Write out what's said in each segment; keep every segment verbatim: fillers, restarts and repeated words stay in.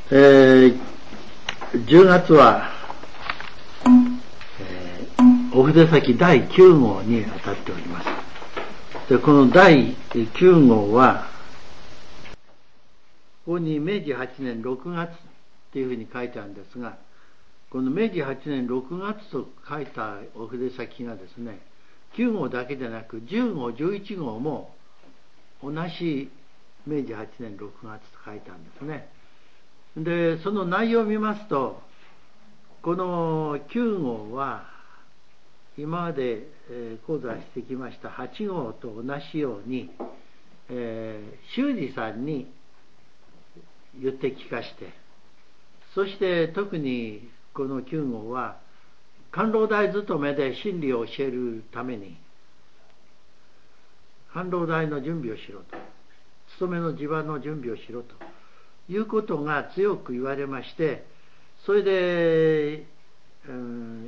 えー、じゅうがつは、えー、お筆先だいきゅうごうに当たっております。でこのだいきゅうごうは、ここにめいじはちねんろくがつっていうふうに書いてあるんですが、このめいじはちねんろくがつと書いたお筆先がですね、きゅうごうだけでなくじゅうごう、じゅういちごうも同じめいじはちねんろくがつと書いたんですね。で、その内容を見ますと、このきゅうごうは今まで講座してきましたはちごうと同じように、えー、修二さんに言って聞かして、そして特にこのきゅうごうは官労大勤めで真理を教えるために官労大の準備をしろと、勤めの地場の準備をしろということが強く言われまして、それで、うん、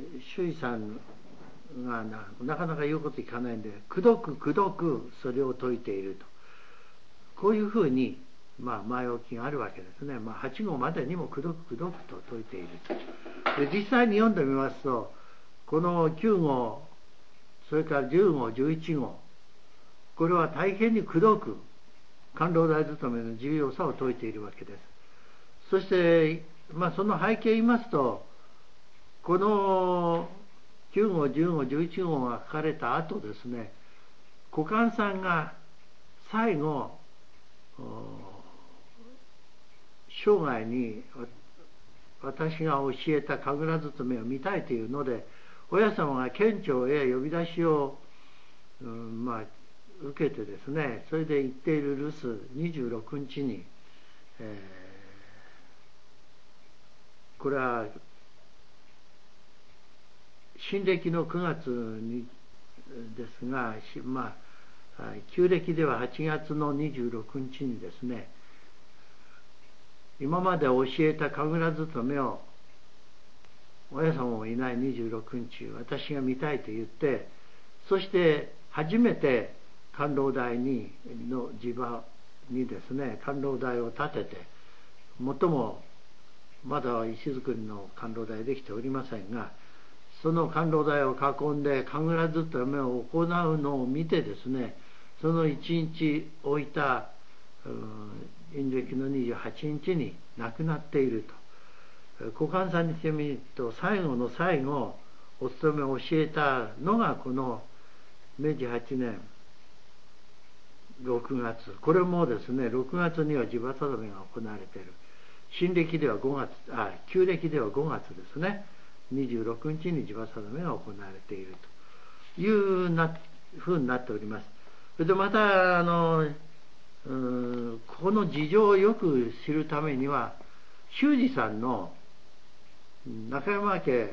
修二さんが な, なかなか言うこと聞かないんで、くどくくどくそれを説いていると、こういうふうに、まあ、前置きがあるわけですね。まあ、はちごうまでにもくどくくどくと説いていると。で実際に読んでみますと、このきゅうごう、それからじゅうごう、じゅういちごう、これは大変にくどく官労大勤めの重要さを説いているわけです。そして、まあ、その背景を言いますと、このきゅうごう、じゅうごう、じゅういちごうが書かれた後ですね、古観さんが最後生涯に私が教えた神楽勤めを見たいというので、親様が県庁へ呼び出しを、うん、まあ受けてですね、それで行っている留守にじゅうろくにちに、えー、これは新暦のくがつにですが、まあ旧暦でははちがつのにじゅうろくにちにですね、今まで教えた神楽勤めを親様もいないにじゅうろくにち私が見たいと言って、そして初めて官労大にの地場にですね、官労大を建てて、もっともまだ石造りの官労大できておりませんが、その官労大を囲んで神楽勤めを行うのを見てですね、そのいちにち置いた陰暦のにじゅうはちにちに亡くなっていると。古観さんにしてみると、最後の最後お勤めを教えたのがこのめいじはちねんろくがつ、これもですねろくがつには地場定めが行われている。新暦ではごがつ、あ旧暦ではごがつですね、にじゅうろくにちに地場定めが行われているというなふうになっております。それでまたあのうんこの事情をよく知るためには、修二さんの中山家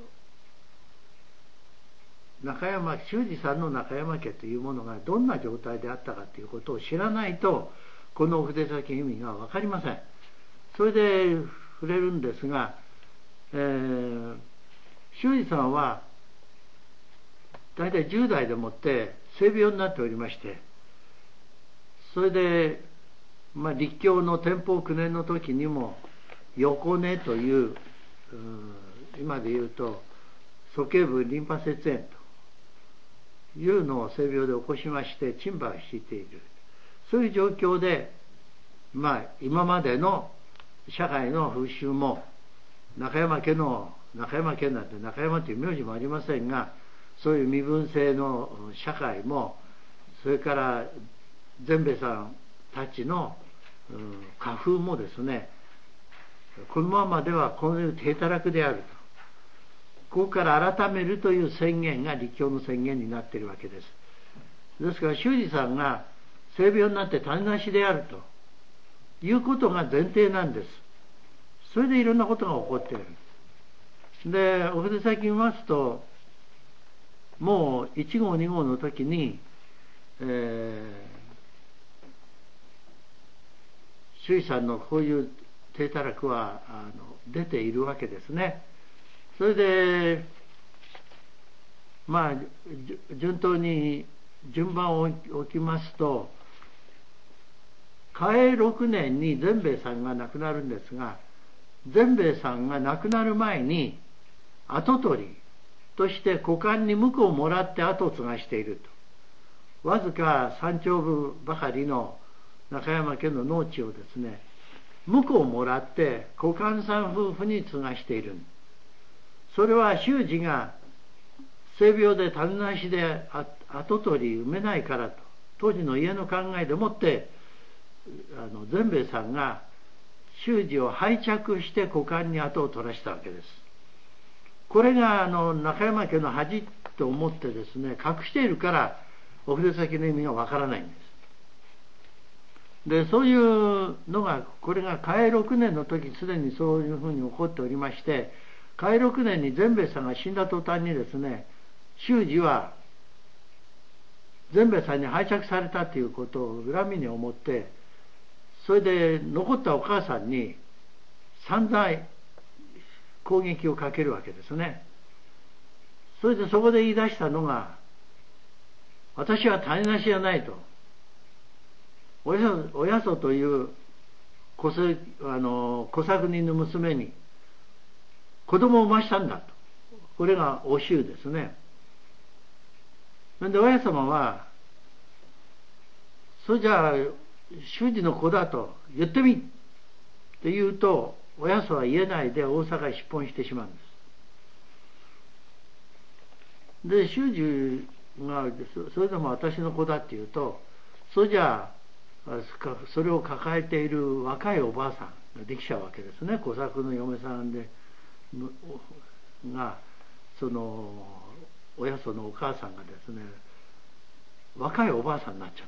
中山修二さんの中山家というものがどんな状態であったかということを知らないと、このお筆先の意味が分かりません。それで触れるんですが、えー、修二さんは大体じゅうだいでもって性病になっておりまして、それで、まあ、立教の天保きゅうねんの時にも横根という、う今で言うと鼠径部リンパ節炎というのを性病で起こしまして沈波を敷いている。そういう状況で、まあ、今までの社会の風習も中山家の中山家なんて中山という名字もありませんが、そういう身分制の社会も、それから善兵衛さんたちの家風もですね、このままではこういう低たらくであると、ここから改めるという宣言が立教の宣言になっているわけです。ですから修二さんが性病になって種なしであるということが前提なんです。それでいろんなことが起こっている。でお筆先見ますと、もういちごうにごうの時に、えー、修二さんのこういう低たらくはあの出ているわけですね。それでまあ順当に順番を置きますと、嘉永ろくねんに善兵衛さんが亡くなるんですが、 善兵衛さんが亡くなる前に跡取りとして股間に婿をもらって後を継がしていると。わずか三丁分ばかりの中山家の農地をですね、婿をもらって股間さん夫婦に継がしている。それは修二が性病で種なしで跡取り産めないからと、当時の家の考えでもってあの善兵衛さんが修二を拝着して股間に跡を取らしたわけです。これがあの中山家の恥と思ってですね、隠しているからお筆先の意味がわからないんです。でそういうのが、これが嘉永ろくねんの時すでにそういうふうに起こっておりまして、嘉永ろくねんに善兵衛さんが死んだ途端にですね、修二は善兵衛さんに拝借されたということを恨みに思って、それで残ったお母さんに散々攻撃をかけるわけですね。それでそこで言い出したのが、私は種なしじゃないと、おやそ、おやそという小せあの小作人の娘に子供を産ましたんだと。これがお衆ですね。それで親様は、それじゃあ主人の子だと言ってみって言うと、親様は言えないで大阪へ出奔してしまうんです。で主人がそれでも私の子だって言うと、それじゃあそれを抱えている若いおばあさんができちゃうわけですね。小作の嫁さんでが、その親そのお母さんがですね、若いおばあさんになっちゃって、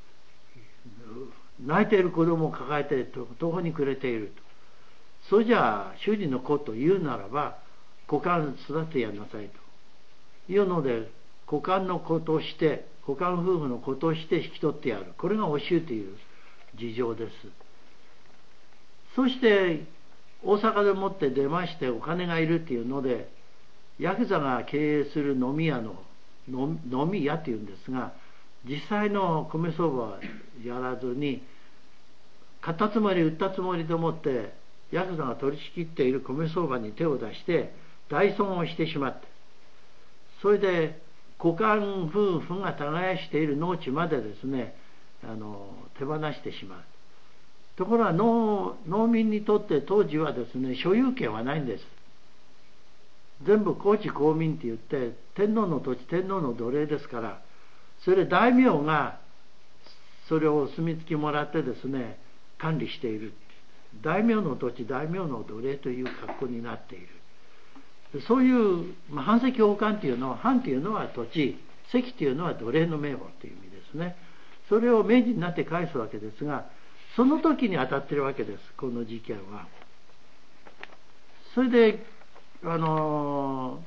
泣いている子供を抱えて途方に暮れていると。それじゃあ主人の子と言うならば股間育てやんなさいというので、股間の子として股間夫婦の子として引き取ってやる。これがお衆という事情です。そして大阪でもって出まして、お金がいるっていうので、ヤクザが経営する飲み屋の飲み屋っていうんですが、実際の米相場はやらずに、買ったつもり売ったつもりでもってヤクザが取り仕切っている米相場に手を出して大損をしてしまって、それで股間夫婦が耕している農地までですね、あの手放してしまう。ところが 農, 農民にとって当時はですね、所有権はないんです。全部公地公民って言って、天皇の土地天皇の奴隷ですから、それで大名がそれをお墨付きもらってですね、管理している。大名の土地大名の奴隷という格好になっている。そういう、まあ、藩籍奉還というのは、藩というのは土地、籍というのは奴隷の名簿という意味ですね。それを明治になって返すわけですが、その時に当たってるわけです、この事件は。それであの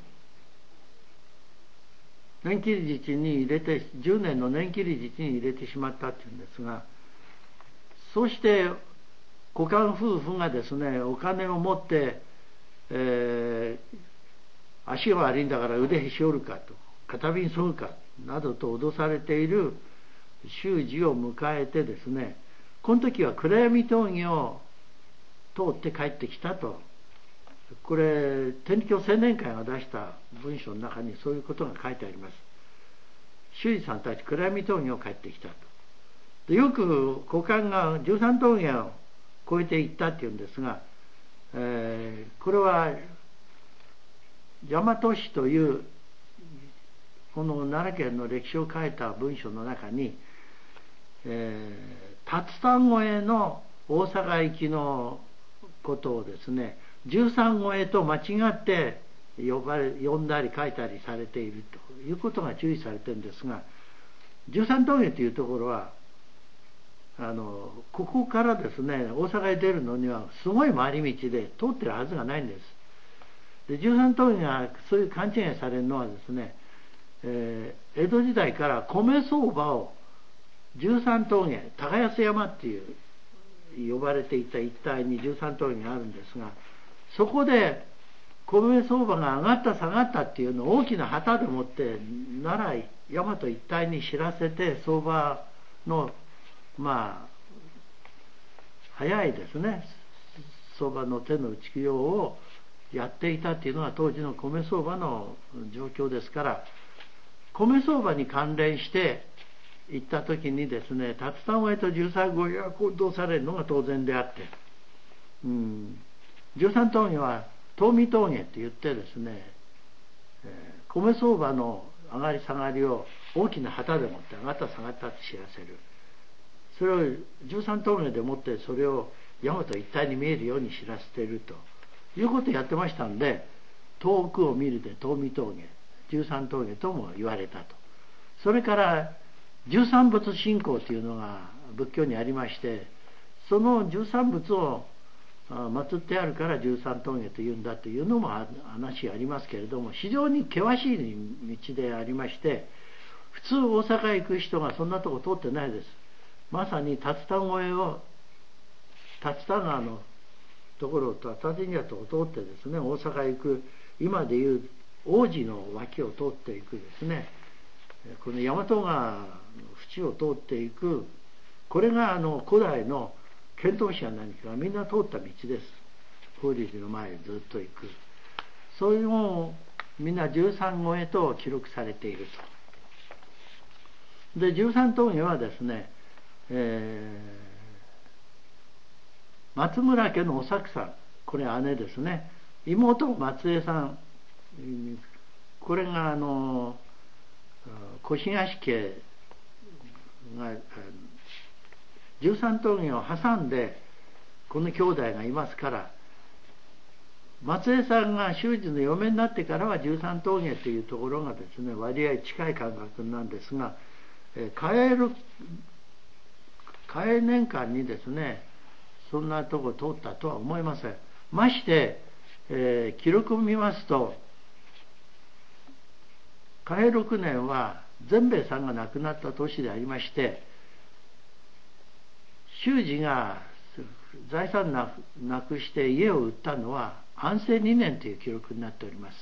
年切り実に入れて、じゅうねんの年切り実に入れてしまったっていうんですが、そうして股間夫婦がですね、お金を持って、えー、足が悪いんだから腕へし折るかと、片瓶剃るかなどと脅されている修二を迎えてですね、この時は暗闇峠を通って帰ってきたと。これ天理教青年会が出した文書の中にそういうことが書いてあります。修二さんたち暗闇峠を帰ってきたと。でよく股間が十三峠を越えていったっていうんですが、えー、これは大和氏というこの奈良県の歴史を書いた文書の中に、えー、竜田越えの大阪行きのことをですね、十三越えと間違って呼ばれ呼んだり書いたりされているということが注意されているんですが、十三峠というところはあのここからですね、大阪へ出るのにはすごい回り道で通ってるはずがないんです。で十三峠がそういう勘違いされるのはですね、えー、江戸時代から米相場を十三峠、高安山っていう呼ばれていた一帯に十三峠があるんですが、そこで米相場が上がった下がったっていうのを大きな旗でもって奈良大和一帯に知らせて、相場のまあ早いですね、 相場の手の打ちようをやっていたっていうのが当時の米相場の状況ですから、米相場に関連して行った時にですね、竜田越えと十三越えが行動されるのが当然であって、うん、十三峠は東御峠って言ってですね、えー、米相場の上がり下がりを大きな旗でもって上がった下がったって知らせる。それを十三峠でもってそれを大和一帯に見えるように知らせているということをやってましたんで、遠くを見るで東御峠、十三峠とも言われたと。それから十三仏信仰というのが仏教にありまして、その十三仏を祀ってあるから十三峠というんだというのも話がありますけれども、非常に険しい道でありまして、普通大阪へ行く人がそんなとこ通ってないです。まさに竜田越えを竜田川のところを竜田神社と通ってですね、大阪へ行く、今でいう王子の脇を通っていくですね、この大和川の淵を通っていく、これがあの古代の遣唐使や何かがみんな通った道です。法隆寺の前へずっと行く、そういうのをみんな十三越えと記録されていると。で十三峠はですね、えー、松村家のおさくさん、これ姉ですね、妹松江さん、これがあの越東家が十三峠を挟んでこの兄弟がいますから、松江さんが修二の嫁になってからは十三峠というところがですね、割合近い感覚なんですが、嘉永嘉永年間にですね、そんなとこ通ったとは思いません。まして、えー、記録を見ますと、嘉永ろくねんは善兵衛さんが亡くなった年でありまして、修二が財産ななくして家を売ったのは安政にねんという記録になっております。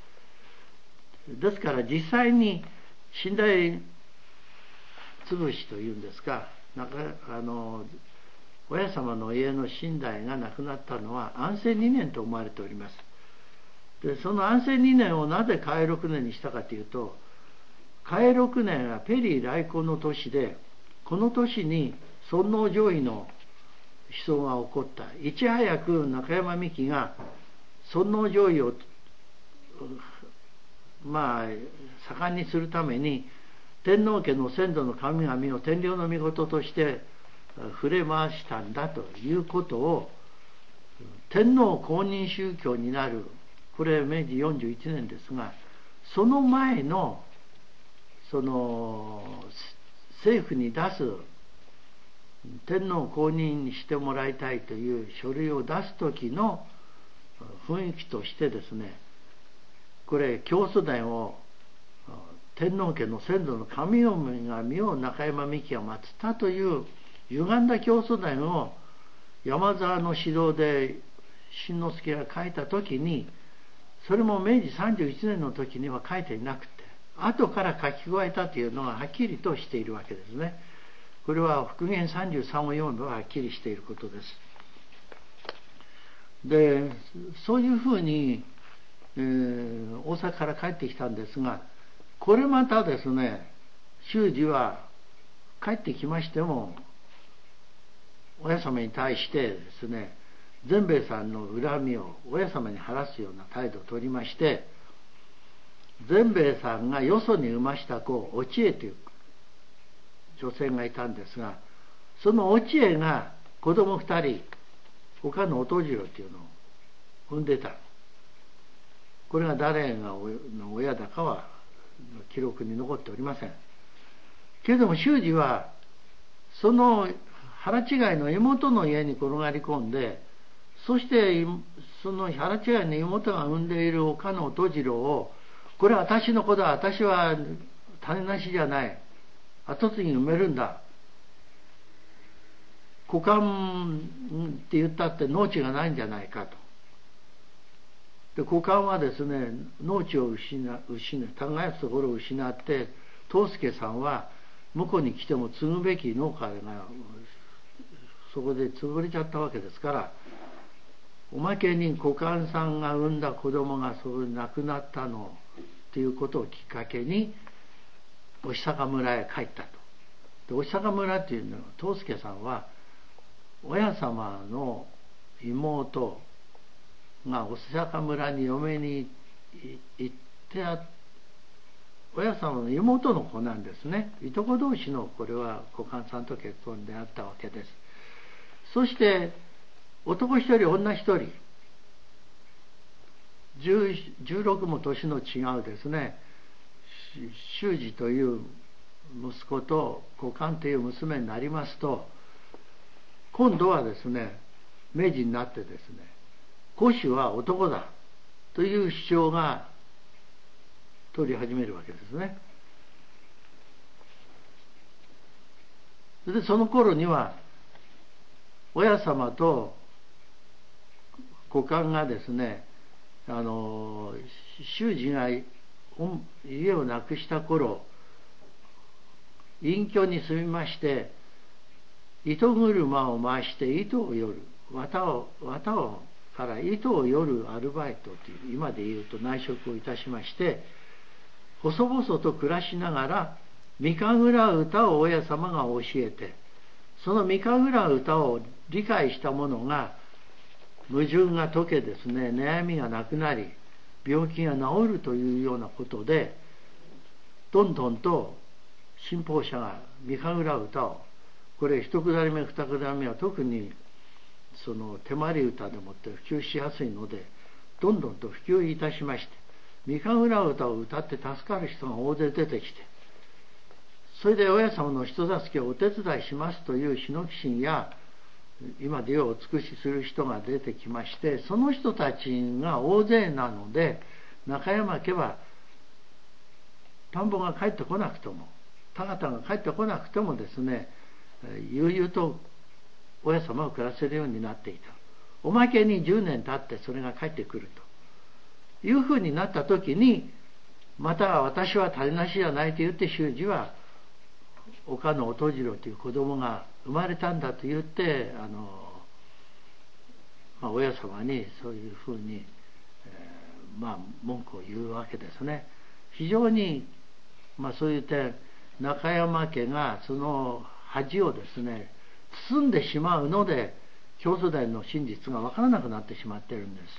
ですから実際に寝台潰しというんですか、なんかあの親様の家の寝台がなくなったのは安政にねんと思われております。でその安政にねんをなぜ嘉永ろくねんにしたかというと、嘉永ろくねんはペリー来航の年で、この年に尊王攘夷の思想が起こった。いち早く中山美紀が尊王攘夷をまあ盛んにするために、天皇家の先祖の神々を天領の御事として触れ回したんだということを、天皇公認宗教になる、これめいじよんじゅういちねんですが、その前のその政府に出す天皇公認にしてもらいたいという書類を出す時の雰囲気としてですね、これ教祖殿を天皇家の先祖の神々を中山美紀が祀ったという歪んだ教祖殿を山沢の指導で新之助が書いた時に、それもめいじさんじゅういちねんの時には書いていなくて、後から書き加えたというのがはっきりとしているわけですね。これは復元さんじゅうさんを読めばはっきりしていることです。でそういうふうに、えー、大阪から帰ってきたんですが、これまたですね、修二は帰ってきましても親様に対してですね、善兵衛さんの恨みを親様に晴らすような態度を取りまして、善兵衛さんがよそに産ました子、お千恵という女性がいたんですが、そのお千恵が子供二人、他の音次郎というのを産んでた。これが誰がの親だかは記録に残っておりませんけれども、修二はその腹違いの妹の家に転がり込んで、そしてその腹違いの妹が産んでいる岡野音次郎を、これは私の子だ、私は種なしじゃない、跡継ぎに産めるんだ、股間って言ったって農地がないんじゃないかと。で股間はですね、農地を失う失う耕すところを失って、藤助さんは向こうに来ても継ぐべき農家がそこで潰れちゃったわけですから、 おまけに小官さんが産んだ子供がそう亡くなったのということをきっかけにお久坂村へ帰ったと。でお久坂村っていうのは藤助さんは親様の妹がお久坂村に嫁に行ってあ親様の妹の子なんですね。いとこ同士のこれは小官さんと結婚であったわけです。そして男一人女一人じゅうろくも年の違うですね修二という息子と小官という娘になりますと、今度はですね明治になってですね戸主は男だという主張が取り始めるわけですね。でその頃には親様と小官がですねあの修二が家を亡くした頃隠居に住みまして、糸車を回して糸をよる綿を綿をから糸をよるアルバイトという今で言うと内職をいたしまして、細々と暮らしながら御神楽歌を親様が教えて、その御神楽歌を理解した者が矛盾が解けですね悩みがなくなり病気が治るというようなことで、どんどんと信奉者が御神楽歌を、これ一くだり目二くだり目は特にその手まり歌でもって普及しやすいのでどんどんと普及いたしまして、御神楽歌を歌って助かる人が大勢出てきて、それで親様の人助けをお手伝いしますという日野寄進や今で言うお尽くしする人が出てきまして、その人たちが大勢なので中山家は田んぼが帰ってこなくとも田形が帰ってこなくてもですね悠々と親様を暮らせるようになっていた。おまけにじゅうねん経ってそれが帰ってくるというふうになった時に、また私は種なしじゃないと言って修二は岡野音次郎という子供が生まれたんだと言ってあの、まあ、親様にそういうふうに、えー、まあ文句を言うわけですね。非常に、まあ、そういう点中山家がその恥をですね包んでしまうので教祖伝の真実が分からなくなってしまっているんです。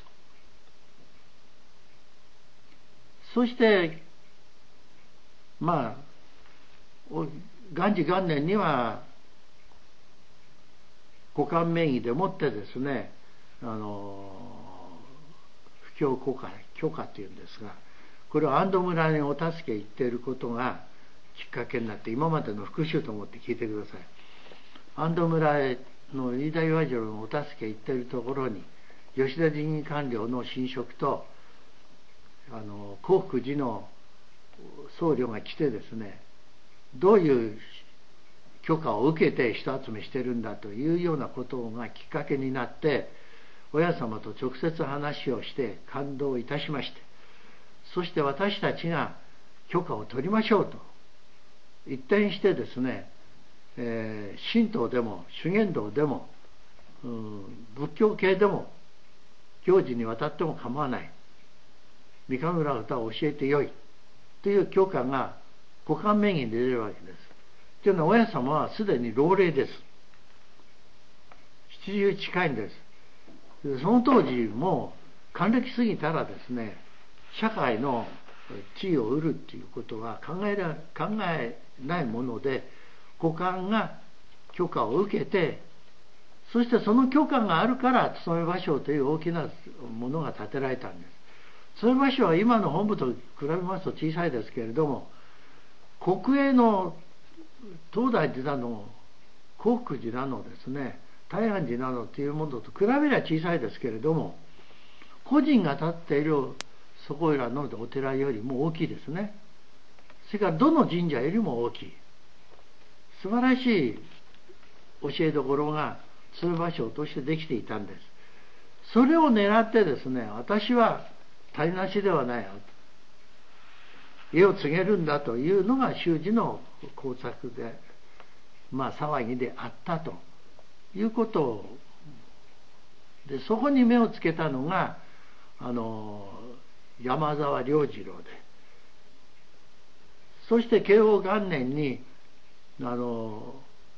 そしてまあ元治元年には小官名義でもってですねあの布教許可許可というんですが、これを安堵村にお助け行っていることがきっかけになって、今までの復習と思って聞いてください。安堵村への飯田岩次郎のお助け行っているところに吉田神儀官僚の神職とあの興福寺の僧侶が来てですね、どういう許可を受けて人集めしてるんだというようなことがきっかけになって、親様と直接話をして感動いたしまして、そして私たちが許可を取りましょうと一転してですね、えー、神道でも修験道でも、うん、仏教系でも行事にわたっても構わない、御神楽歌を教えてよいという許可が小官名義に出るわけです。というのは親様はすでに老齢です。七十近いんです。その当時も還暦過ぎたらですね社会の地位を得るっていうことは考えら考えないもので、小官が許可を受けて、そしてその許可があるから勤め場所という大きなものが建てられたんです。勤め場所は今の本部と比べますと小さいですけれども、国営の東大寺なの興福寺なのですね大安寺などというものと比べれば小さいですけれども、個人が建っているそこいらのお寺よりも大きいですね。それからどの神社よりも大きい素晴らしい教えどころが通場所としてできていたんです。それを狙ってですね、私は種なしではないよ、家を継げるんだというのが修二の工作で、まあ騒ぎであったということでそこに目をつけたのがあの山沢良次郎で、そして慶応元年にあの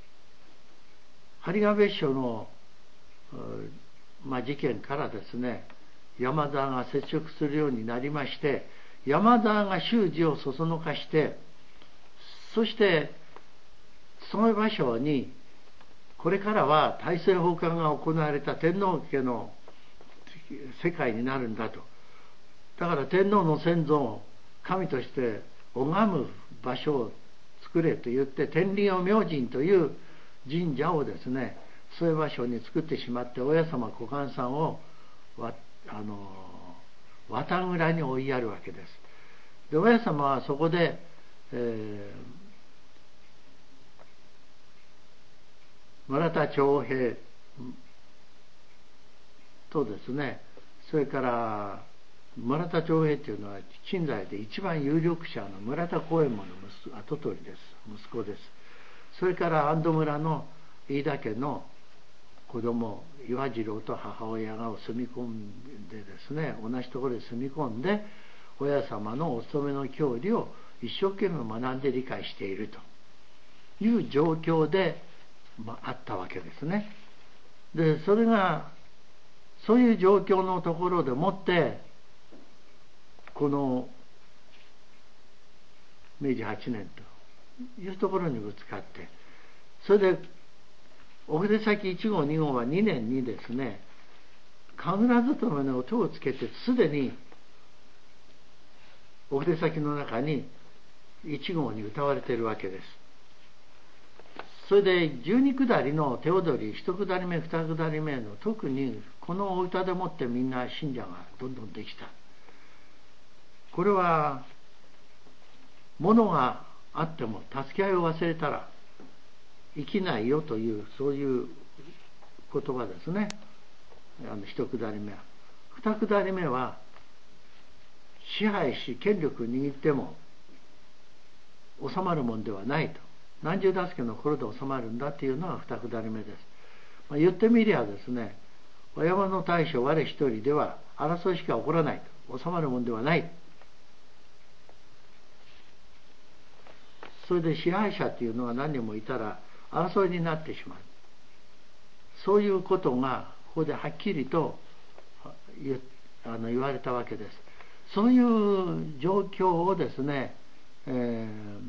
針ヶ別所の、まあ、事件からですね、山沢が接触するようになりまして、山沢が修二をそそのかして、そしてその場所にこれからは大政奉還が行われた天皇家の世界になるんだと。だから天皇の先祖を神として拝む場所を作れと言って、天理王明神という神社をですね、そういう場所に作ってしまって、親様小官さんをわあの綿蔵に追いやるわけです。で親様はそこで、えー、村田長平とですね、それから村田長平というのは近代で一番有力者の村田幸右衛門の息跡取りです、息子です。それから安堵村の飯田家の子供岩次郎と母親が住み込んでですね、同じところに住み込んで親様のお勤めの教理を一生懸命学んで理解しているという状況で、まあ、あったわけですね。でそれがそういう状況のところでもってこのめいじはちねんというところにぶつかって、それでお筆先いち号に号はにねんにですね、神楽勤めの音をつけてすでにお筆先の中にいち号に歌われているわけです。それでじゅうに下りの手踊りいち下り目に下り目の特にこのお歌でもってみんな信者がどんどんできた。これは物があっても助け合いを忘れたら生きないよという、そういう言葉ですね。あの一下り目は。二下り目は支配し権力を握っても収まるもんではないと。何十助けの頃で収まるんだというのが二下り目です。まあ、言ってみりゃですね、お山の大将我一人では争いしか起こらないと、収まるもんではない。それで支配者というのが何人もいたら争いになってしまう。そういうことがここではっきりと言あの言われたわけです。そういう状況をですね、え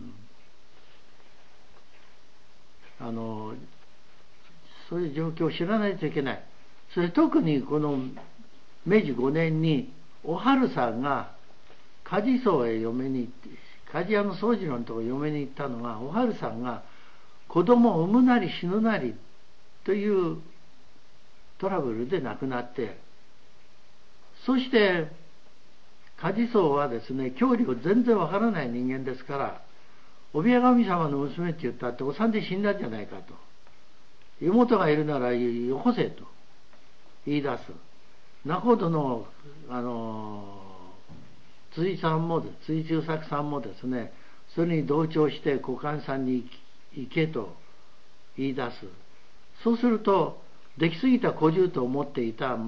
ー、あのそういう状況を知らないといけない。それ特にこのめいじごねんにおはるさんが梶荘へ嫁に行って、鍛冶屋の宗次郎のところに嫁に行ったのが、おはるさんが子供を産むなり死ぬなりというトラブルで亡くなって、そして梶荘はですね、教理を全然わからない人間ですから、帯屋神様の娘って言ったってお産で死んだんじゃないかと、妹がいるならよこせと言い出す。仲人のあの辻さんも辻中作さんもですね、それに同調して小官さんに行けと言い出す。そうすると出来すぎた小獣と思っていた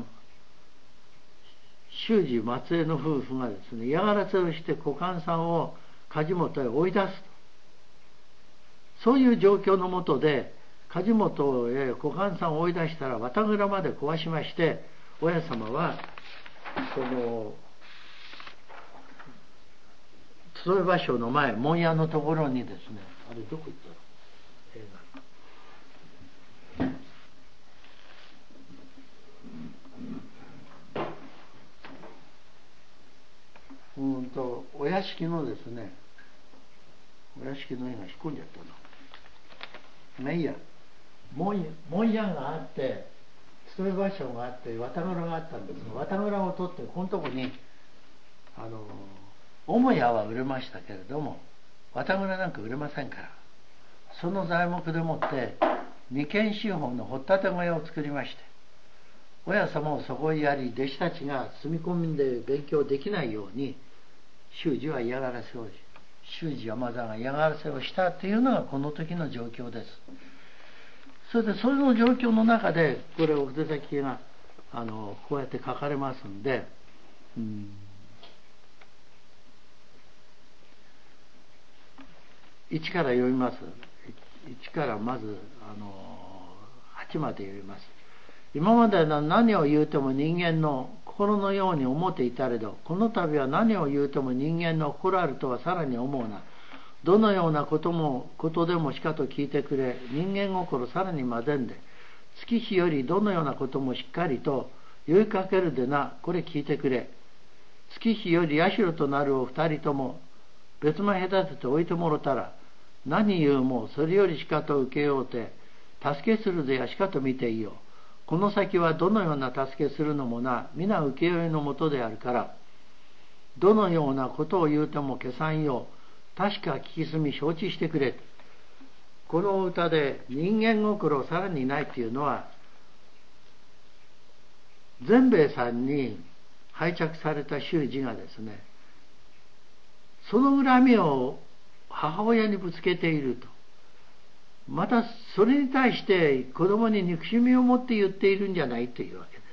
修二松江の夫婦がですね、嫌がらせをして小官さんを梶本へ追い出すと。そういう状況のもとで梶本へ小官さんを追い出したら綿蔵まで壊しまして、親様はその集い場所の前、門屋のところにですね、あれどこ行ったの映画うんとお屋敷のですね、お屋敷の絵が引っ込んじゃったの。まあいいや、門屋、門屋があって集い場所があって綿蔵があったんですが、綿蔵を取ってこのとこにあの母屋は売れましたけれども綿蔵なんか売れませんから、その材木でもって二軒四方の掘立小屋を作りまして、親様をそこへやり、弟子たちが住み込みで勉強できないように修二は嫌がらせをし、修二山田が嫌がらせをしたというのがこの時の状況です。それでそれの状況の中でこれお筆先があのこうやって書かれますんで、うん、いちから読みます。いちからまずあのはちまで読みます。今までの何を言うても人間の心のように思っていたれど、この度は何を言うても人間の心あるとはさらに思うな。どのようなこともことでもしかと聞いてくれ。人間心さらにまぜんで、月日よりどのようなこともしっかりと酔いかけるでな。これ聞いてくれ。月日より社となるお二人とも別間隔てて置いてもろたら、何言うもそれよりしかと受けようて、助けするでやしかと見ていよう。この先はどのような助けするのもな、皆請け負いのもとであるから、どのようなことを言うても消さんよう、確か聞き澄み承知してくれ。この歌で人間心をさらにないというのは、善兵衛さんに拝着された修士がですね、その恨みを母親にぶつけていると。またそれに対して子供に憎しみを持って言っているんじゃないというわけです。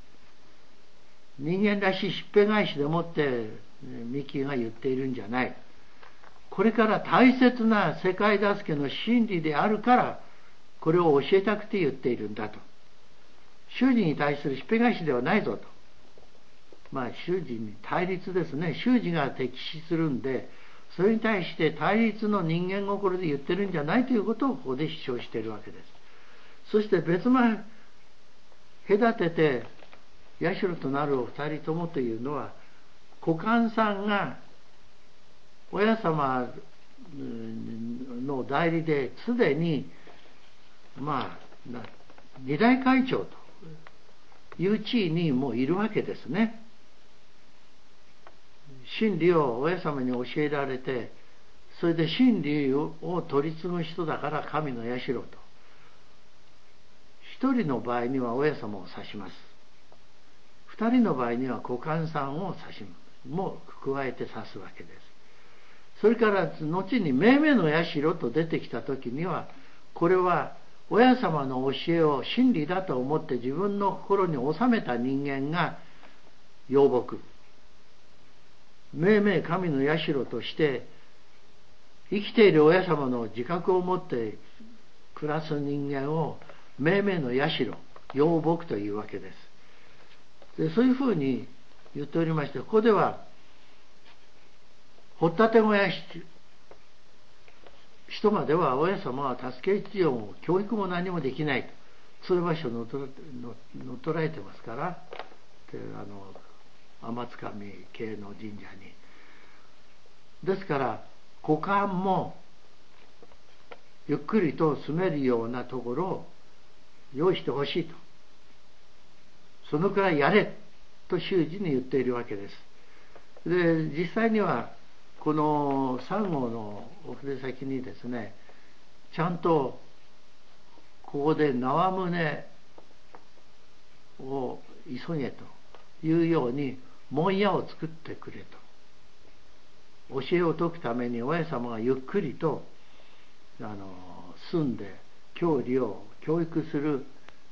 人間らしいしっぺ返しでもってミキが言っているんじゃない。これから大切な世界助けの真理であるからこれを教えたくて言っているんだと。修士に対するしっぺ返しではないぞと。まあ修士に対立ですね。修士が敵視するんで、それに対して対立の人間心で言ってるんじゃないということをここで主張しているわけです。そして別間隔てて社となるお二人ともというのは、股間さんが親様の代理ですでにまあ二代会長という地位にもういるわけですね。真理を親様に教えられて、それで真理を取り継ぐ人だから神の社と。一人の場合には親様を指します。二人の場合には股間さんを指しも加えて指すわけです。それから後に命名の社と出てきた時には、これは親様の教えを真理だと思って自分の心に収めた人間が養牧。命名神の社として生きている親様の自覚を持って暮らす人間を命名の社、養牧というわけです。でそういうふうに言っておりまして、ここでは掘ったて小屋人までは親様は助け必要も教育も何もできないと、そういう場所をのとらえてますから、であの天津神系の神社に。ですから股間もゆっくりと住めるようなところを用意してほしいと、そのくらいやれと修士に言っているわけです。で実際にはこのさん号のお筆先にですね、ちゃんとここで縄胸を急げというように門屋を作ってくれと。教えを説くために親様がゆっくりとあの住んで教理を教育する、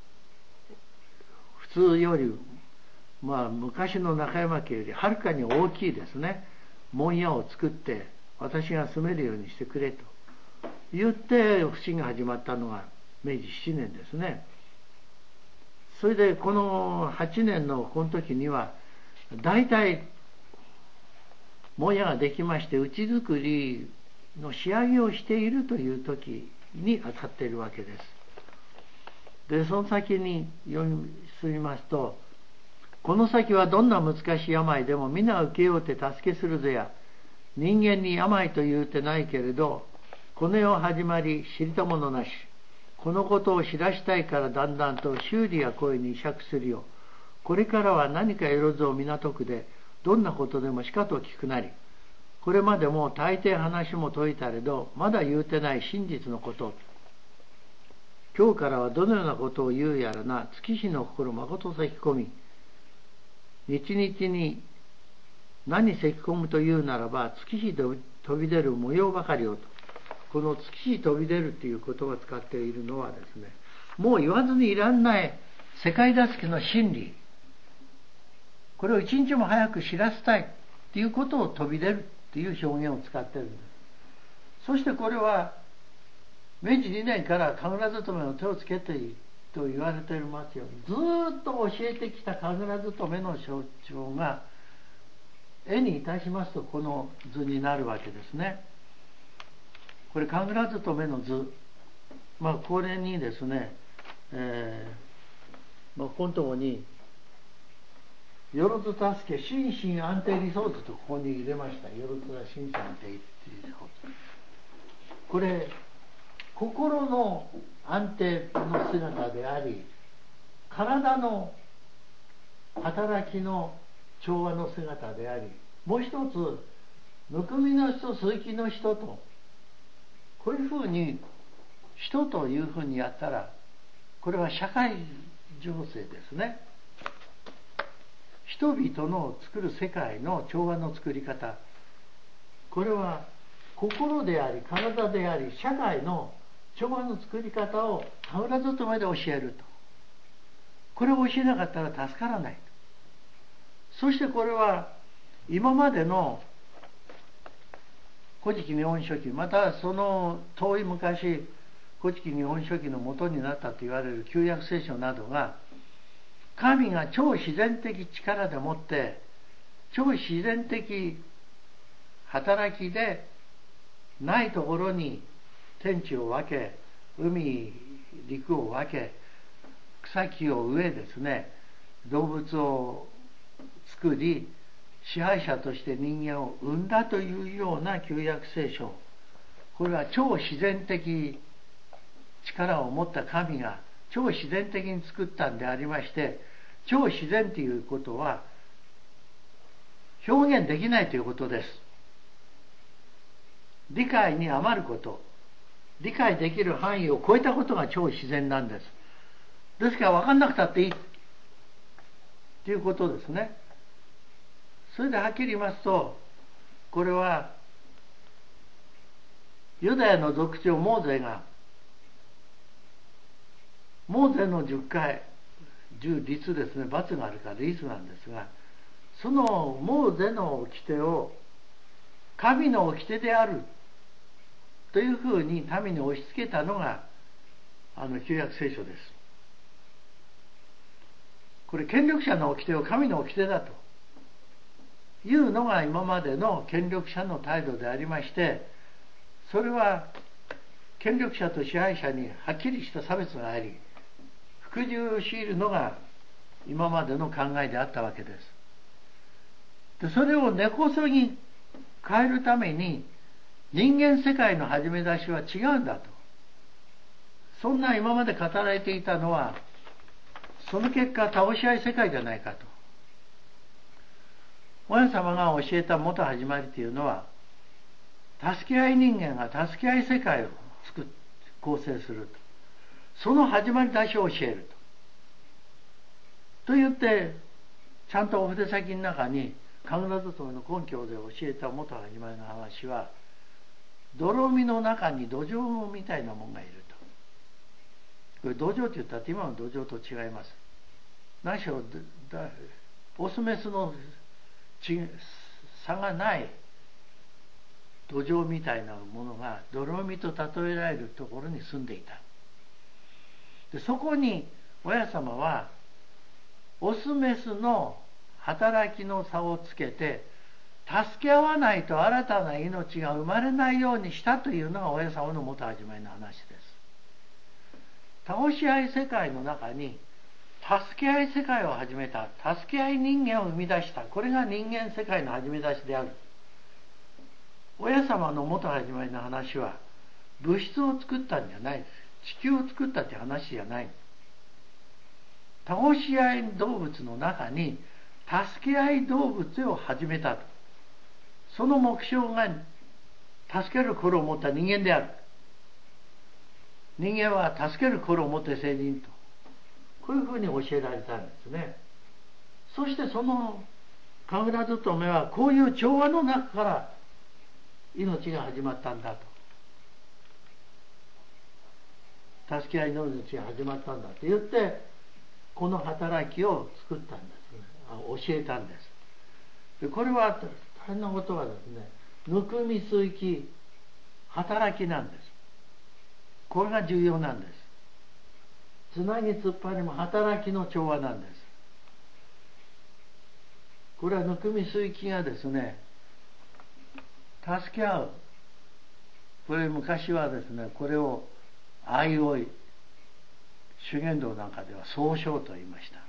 普通よりまあ昔の中山家よりはるかに大きいですね門屋を作って私が住めるようにしてくれと言って不思議が始まったのがめいじしちねんですね。それでこのはちねんのこの時には大体門屋ができまして、家づくりの仕上げをしているという時に当たっているわけです。でその先に読み進みますと、この先はどんな難しい病でも皆受けようて助けするぜや。人間に病と言うてないけれど、この世始まり知りたものなし。このことを知らしたいからだんだんと修理や声に釈するよ。これからは何かよろずを港区でどんなことでもしかと聞くなり。これまでも大抵話も解いたれど、まだ言うてない真実のこと。今日からはどのようなことを言うやらな、月日の心まことせき込み。日々に何せき込むというならば、月日飛び出る模様ばかりをと。この月日飛び出るという言葉を使っているのはですね、もう言わずにいらんない世界助けの真理これを一日も早く知らせたいっていうことを飛び出るっていう表現を使ってるんです。そしてこれは明治にねんから神楽勤めの手をつけていいと言われていますように、ずーっと教えてきた神楽勤めの象徴が絵にいたしますとこの図になるわけですね。これ神楽勤めの図、まあこれにですね、えーまあ、このところによろず助け心身安定理想図とここに入れました。よろずは心身安定理想図。これ心の安定の姿であり、体の働きの調和の姿であり、もう一つむくみの人、鈴木の人と、こういうふうに人というふうにやったら、これは社会情勢ですね。人々の作る世界の調和の作り方、これは心であり体であり社会の調和の作り方を神楽勤めで教えると。これを教えなかったら助からない。そしてこれは今までの古事記日本書紀、またその遠い昔古事記日本書紀の元になったと言われる旧約聖書などが、神が超自然的力でもって超自然的働きでないところに天地を分け、海陸を分け、草木を植えですね、動物を作り支配者として人間を生んだというような旧約聖書、これは超自然的力を持った神が超自然的に作ったんでありまして、超自然ということは表現できないということです。理解に余ること、理解できる範囲を超えたことが超自然なんです。ですから分かんなくたっていいということですね。それではっきり言いますと、これはユダヤの族長モーゼがモーゼのじゅっかい、じゅう律ですね、罰があるから律なんですが、そのモーゼの掟を神の掟であるというふうに民に押し付けたのがあの旧約聖書です。これ権力者の掟を神の掟だというのが今までの権力者の態度でありまして、それは権力者と支配者にはっきりした差別があり、服従を強いるのが今までの考えであったわけです。でそれを根こそぎ変えるために人間世界の始め出しは違うんだと、そんな今まで語られていたのはその結果倒し合い世界じゃないかと。親様が教えた元始まりというのは、助け合い人間が助け合い世界を作っ構成すると、その始まり出しを教えるとと言って、ちゃんとお筆先の中に神楽勤めの根拠で教えた元始まりの話は、泥見の中に土壌みたいなものがいると。これ土壌って言ったって今の土壌と違います。何しろオスメスの差がない土壌みたいなものが泥見と例えられるところに住んでいた。でそこに親様はオスメスの働きの差をつけて、助け合わないと新たな命が生まれないようにしたというのが親様の元始まりの話です。倒し合い世界の中に助け合い世界を始めた、助け合い人間を生み出した、これが人間世界の始め出しである。親様の元始まりの話は物質を作ったんじゃないです。地球を作ったって話じゃない。倒し合い動物の中に助け合い動物を始めたと。その目標が助ける心を持った人間である。人間は助ける心を持って成人と、こういうふうに教えられたんですね。そしてその神楽勤めはこういう調和の中から命が始まったんだと、助け合いの命が始まったんだと言って、この働きを作ったんですね。 教えたんです。でこれは大変なことはですね、ぬくみすいき働きなんです。これが重要なんです。つなぎつっぱりも働きの調和なんです。これはぬくみすいきがですね、助け合う。これ昔はですね、これを相生い、修験道なんかでは総称と言いました。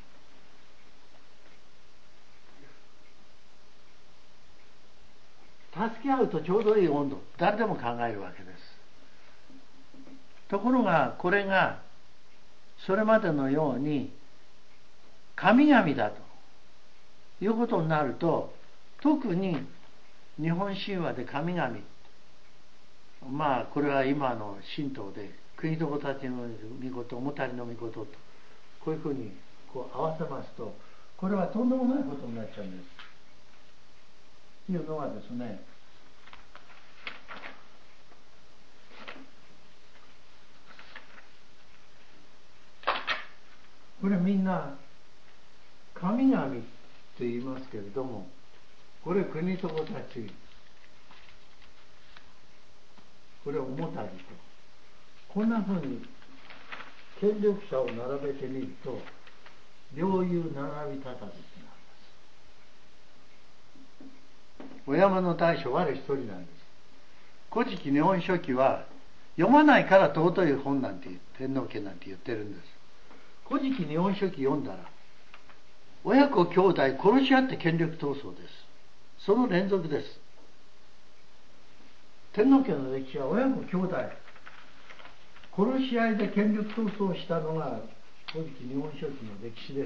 助け合うとちょうどいい温度、誰でも考えるわけです。ところがこれがそれまでのように神々だということになると、特に日本神話で神々、まあこれは今の神道で国と子たちの御事、おもたりの御事とこういうふうにこう合わせますと、これはとんでもないことになっちゃうんです。というのはですね、これみんな神々と言いますけれども、これ国と子たち、これおもたりと、こんなふうに権力者を並べてみると、両雄並び立たずになります。お山の大将我一人なんです。古事記日本書紀は読まないから尊い本なんて天皇家なんて言ってるんです。古事記日本書紀読んだら、親子兄弟殺し合って権力闘争です。その連続です。天皇家の歴史は親子兄弟殺し合いで権力闘争をしたのが古事記日本書紀の歴史です。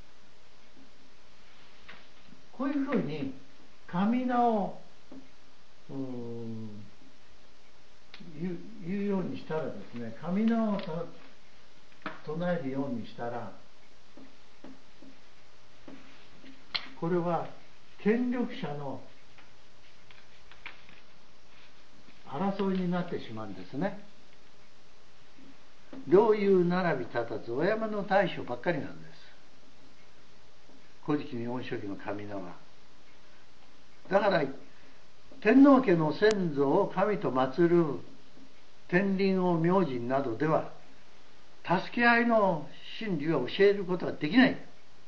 こういうふうに神名をうーん言う、言うようにしたらですね、神名を唱えるようにしたら、これは権力者の争いになってしまうんですね。両雄並び立たずお山の大将ばっかりなんです。古事記日本書紀の神名は。だから天皇家の先祖を神と祀る天輪王明神などでは助け合いの真理を教えることができない。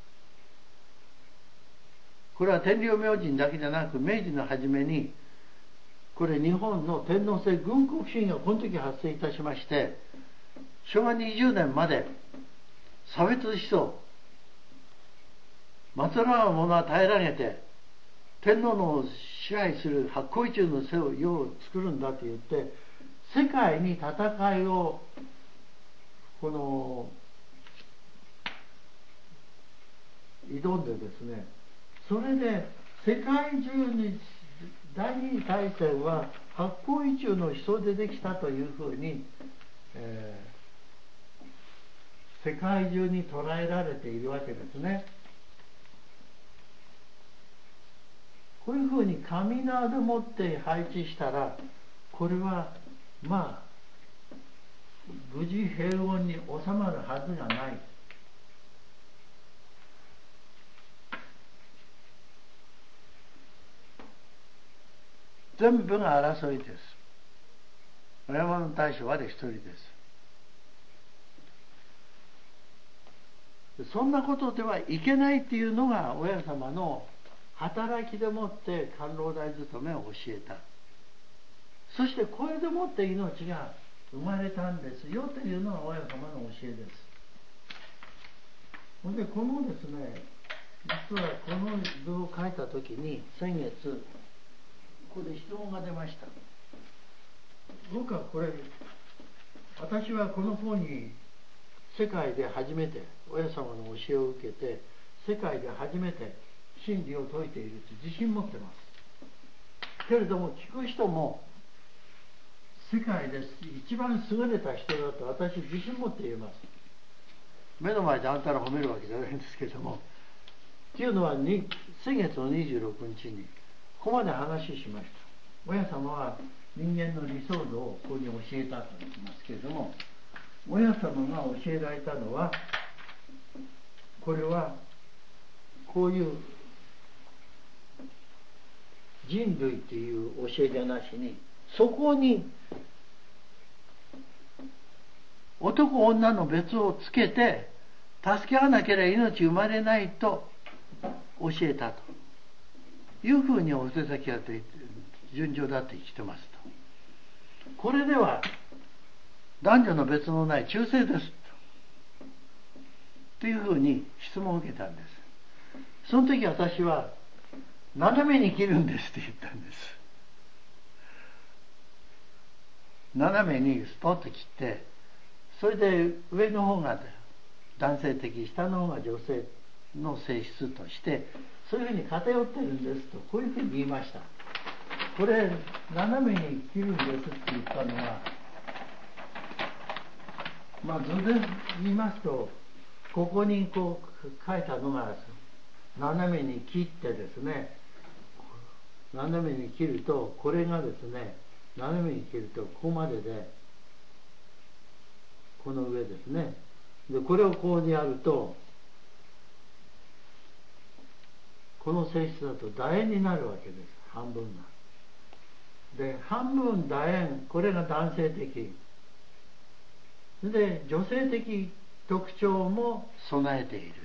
これは天領明神だけじゃなく、明治の初めにこれ日本の天皇制軍国主義がこの時発生いたしまして、しょうわにじゅうねんまで差別思想、祀らん者は平らげて天皇の支配する八甲一中の世を作るんだと言って、世界に戦いをこの挑んでですね、それで世界中に第二次大戦は八甲一中の思想でできたというふうに、えー、世界中に捉えられているわけですね。こういうふうに神名でもって配置したら、これはまあ無事平穏に収まるはずがない。全部が争いです。お山の大将は我一人です。そんなことではいけないっていうのが親様の働きでもって官老大勤めを教えた。そしてこれでもって命が生まれたんですよというのが親様の教えです。それでこのですね、実はこの図を書いた時に先月ここで質問が出ました。僕はこれ、私はこの方に世界で初めて親様の教えを受けて世界で初めて真理を説いていると自信持ってます。けれども聞く人も世界で一番優れた人だと私自信持って言えます。目の前であんたら褒めるわけじゃないんですけれども、っていうのはに先月のにじゅうろくにちにここまで話しました。親様は人間の理想像をここに教えたと言いますけれども、親様が教えられたのは、これはこういう人類っていう教えじゃなしに、そこに男女の別をつけて助け合わなければ命生まれないと教えたというふうにお布施先は順序だって生きてますと。これでは男女の別のない忠誠ですというふうに質問を受けたんです。その時私は斜めに切るんですって言ったんです。斜めにスポッと切って、それで上の方が男性的、下の方が女性の性質としてそういうふうに偏ってるんですと、こういうふうに言いました。これ斜めに切るんですって言ったのは、まあ図で言いますと、ここにこう書いたのが斜めに切ってですね、斜めに切ると、これがですね、斜めに切るとここまでで、この上ですね。でこれをこうやると、この性質だと楕円になるわけです。半分が。で半分楕円、これが男性的で、女性的特徴も備えている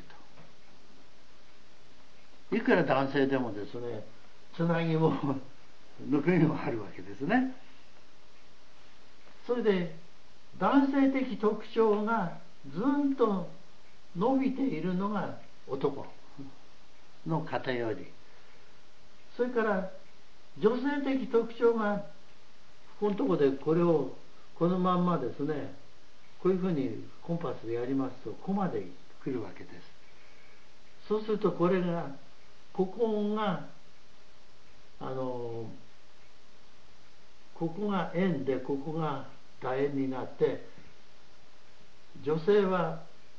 と。いくら男性でもですね、つなぎもぬくみもあるわけですね。それで男性的特徴がずんと伸びているのが男の偏り、それから女性的特徴がここのところで、これをこのまんまですね、こういうふうにコンパスでやりますとここまで来るわけです。そうするとこれが、ここがあのここが円でここが楕円になって、女性は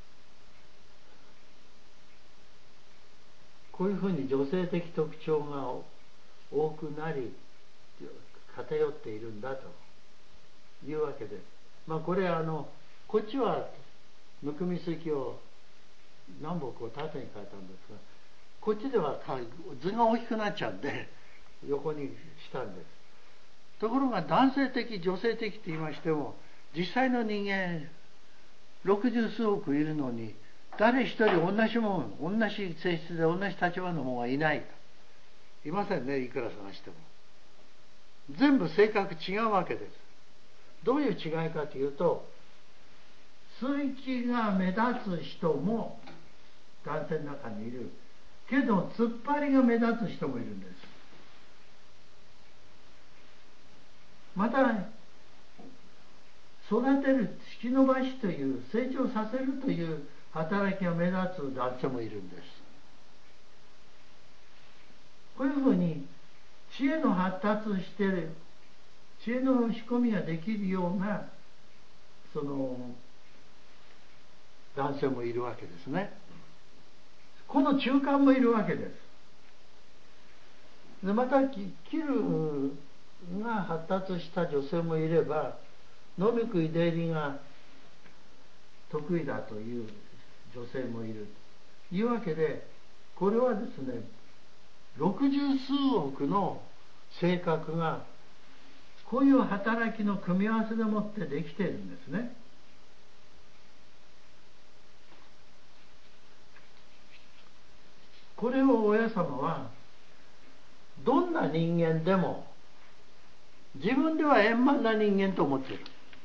こういうふうに女性的特徴が多くなり偏っているんだというわけです。まあこれあのこっちはむくみすきを南北を縦に書いたんですが、こっちでは図が大きくなっちゃうんで横にしたんです。ところが男性的女性的って言いましても、実際の人間六十数億いるのに、誰一人同じもん、同じ性質で同じ立場の者はいないと。いませんね、いくら探しても。全部性格違うわけです。どういう違いかというと、水気が目立つ人も男性の中にいるけど、突っ張りが目立つ人もいるんです。また育てる、引き伸ばしという成長させるという働きが目立つ男性もいるんです。こういうふうに知恵の発達している、知恵の仕込みができるようなその男性もいるわけですね。この中間もいるわけです。でまた切るが発達した女性もいれば、飲み食い出入りが得意だという女性もいるというわけで、これはですね、六十数億の性格がこういう働きの組み合わせでもってできているんですね。これを親様はどんな人間でも自分では円満な人間と思っている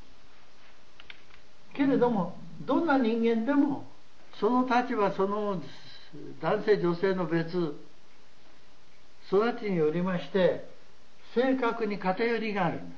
けれども、どんな人間でもその立場、その男性女性の別育ちによりまして性格に偏りがあるんです。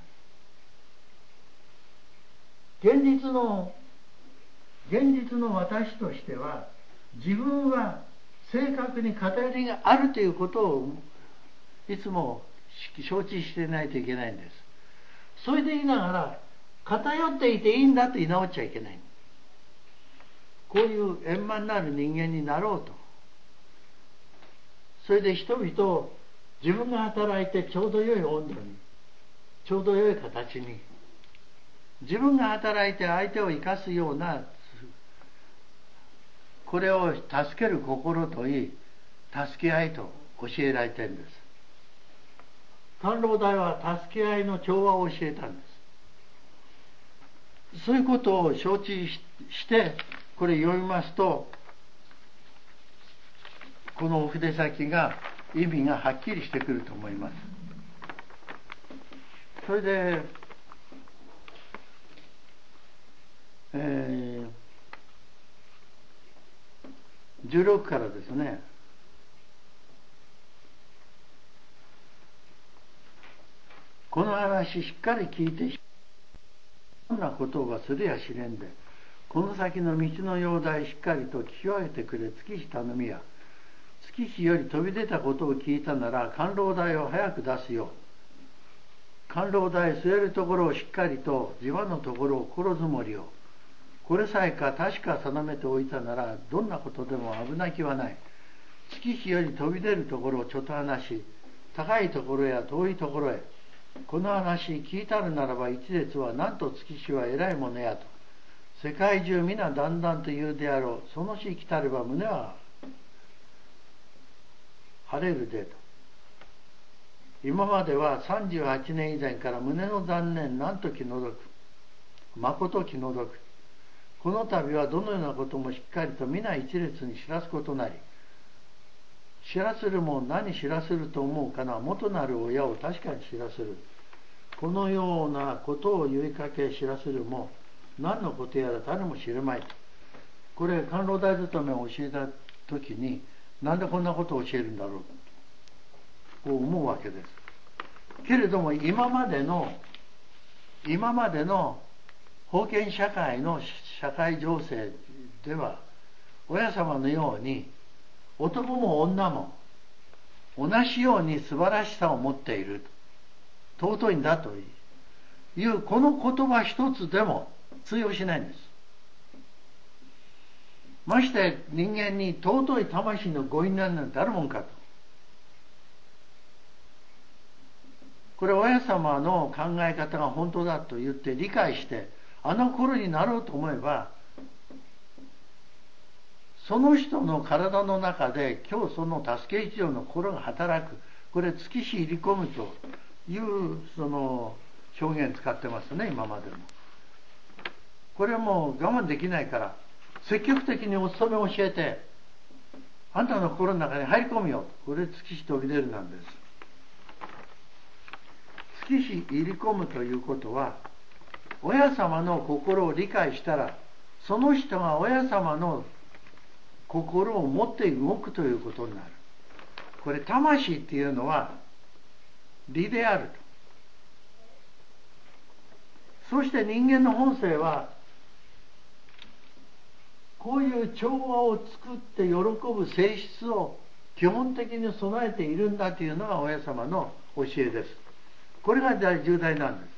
現実の現実の私としては、自分は性格に偏りがあるということをいつも承知していないといけないんです。それで言いながら偏っていていいんだと言い直っちゃいけない。こういう円満なる人間になろうと、それで人々を自分が働いてちょうど良い温度に、ちょうど良い形に、自分が働いて相手を生かすような、これを助ける心といい、 助け合いと教えられているんです。官老大は助け合いの調和を教えたんです。そういうことを承知してこれ読みますと、このお筆先が意味がはっきりしてくると思います。それで、えー、じゅうろくからですね。この話しっかり聞いて、どんなことがするや知れんで、この先の道の容体しっかりと聞き分けてくれ。月日頼みや。月日より飛び出たことを聞いたなら、官老大を早く出すよう。官老大据えるところをしっかりと、自慢のところを心づもりを。これさえか確か定めておいたなら、どんなことでも危なきはない。月日より飛び出るところをちょっと話し、高いところや遠いところへ。この話聞いたるならば、一列はなんと月日は偉いものやと。世界中皆だんだんと言うであろう。その日来たれば胸は晴れるでと。今まではさんじゅうはちねん以前から胸の残念なんと気の毒。まこと気の毒。この度はどのようなこともしっかりと皆一列に知らすことなり。知らするも何知らすると思うかな。元なる親を確かに知らする。このようなことを言いかけ知らするも何のことやら誰も知るまい。これ官老大勤めを教えた時に、なんでこんなことを教えるんだろうと思うわけです。けれども今までの今までの封建社会の社会情勢では、親様のように男も女も同じように素晴らしさを持っている、尊いんだというこの言葉一つでも通用しないんです。まして人間に尊い魂のご因なんてあるもんかと。これ親様の考え方が本当だと言って理解して、あの頃になろうと思えば、その人の体の中で今日その助け一条の心が働く。これ月日入り込むというその表現使ってますね、今までも。これはもう我慢できないから積極的にお勤めを教えて、あんたの心の中に入り込むよ。これ月日飛び出るなんです。月日入り込むということは、親様の心を理解したら、その人が親様の心を持って動くということになる。これ魂っていうのは理であると。そして人間の本性はこういう調和を作って喜ぶ性質を基本的に備えているんだというのが親様の教えです。これが重大なんです。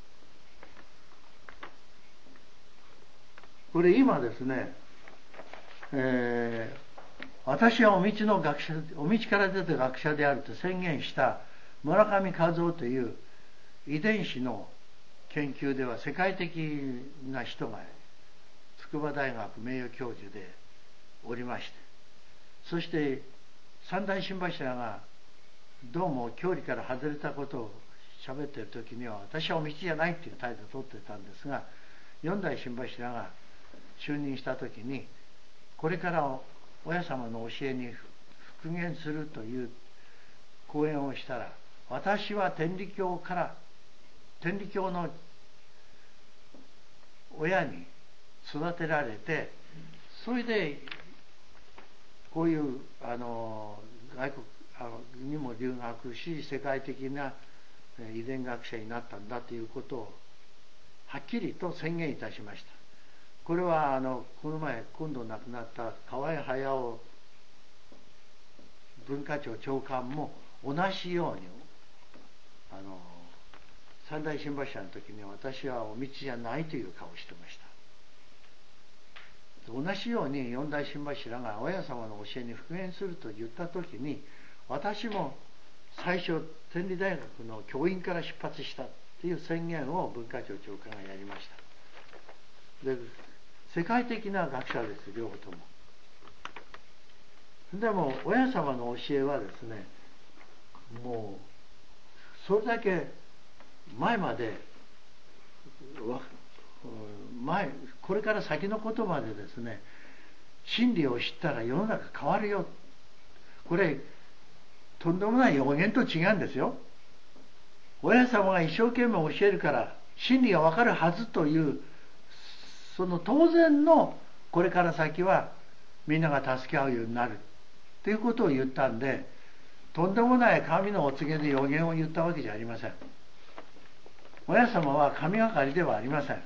これ今ですね、えー、私はお道の学者、お道から出た学者であると宣言した村上和夫という遺伝子の研究では世界的な人が筑波大学名誉教授でおりまして、そして三大心柱がどうも教理から外れたことを喋っている時には、私はお道じゃないという態度をとってたんですが、四代心柱が就任した時に、これから親様の教えに復元するという講演をしたら、私は天理教から天理教の親に育てられて、それでこういうあの外国にも留学し、世界的な遺伝学者になったんだということをはっきりと宣言いたしました。これはあのこの前今度亡くなった河合駿文化庁長官も同じように、あの三大心柱の時に私はお道じゃないという顔をしてました。同じように四大心柱が親様の教えに復元すると言った時に、私も最初天理大学の教員から出発したという宣言を文化庁長官がやりました。で世界的な学者です、両方とも。 でも親様の教えはですね、もうそれだけ前まで前これから先のことまでですね、真理を知ったら世の中変わるよ、これとんでもない予言と違うんですよ。親様が一生懸命教えるから真理が分かるはずという、その当然のこれから先はみんなが助け合うようになるということを言ったんで、とんでもない神のお告げで予言を言ったわけじゃありません。親様は神がかりではありません。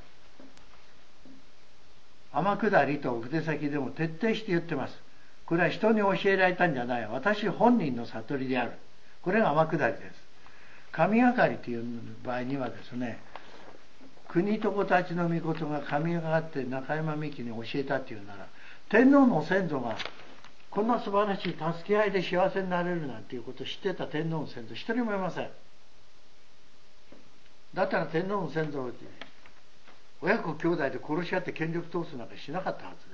天下りと筆先でも徹底して言ってます。これは人に教えられたんじゃない、私本人の悟りである。これが天下りです。神がかりという場合にはですね、国と子たちの御事が神がかって中山美紀に教えたっていうなら、天皇の先祖がこんな素晴らしい助け合いで幸せになれるなんていうことを知ってた天皇の先祖一人もいません。だったら天皇の先祖親子兄弟で殺し合って権力闘争なんかしなかったはずです。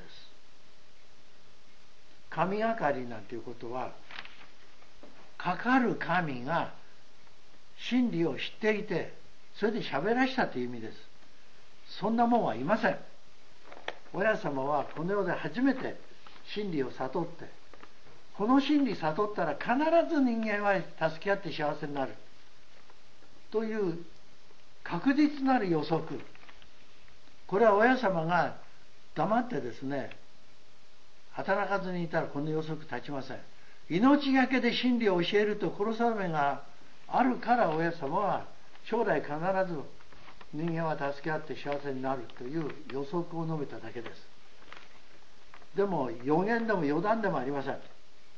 神がかりなんていうことは、かかる神が真理を知っていてそれで喋らしたという意味です。そんなもんはいません。親様はこの世で初めて真理を悟って、この真理悟ったら必ず人間は助け合って幸せになるという確実なる予測、これは親様が黙ってですね働かずにいたらこの予測立ちません。命がけで真理を教えると殺され目があるから親様は将来必ず人間は助け合って幸せになるという予測を述べただけです。でも予言でも予断でもありません。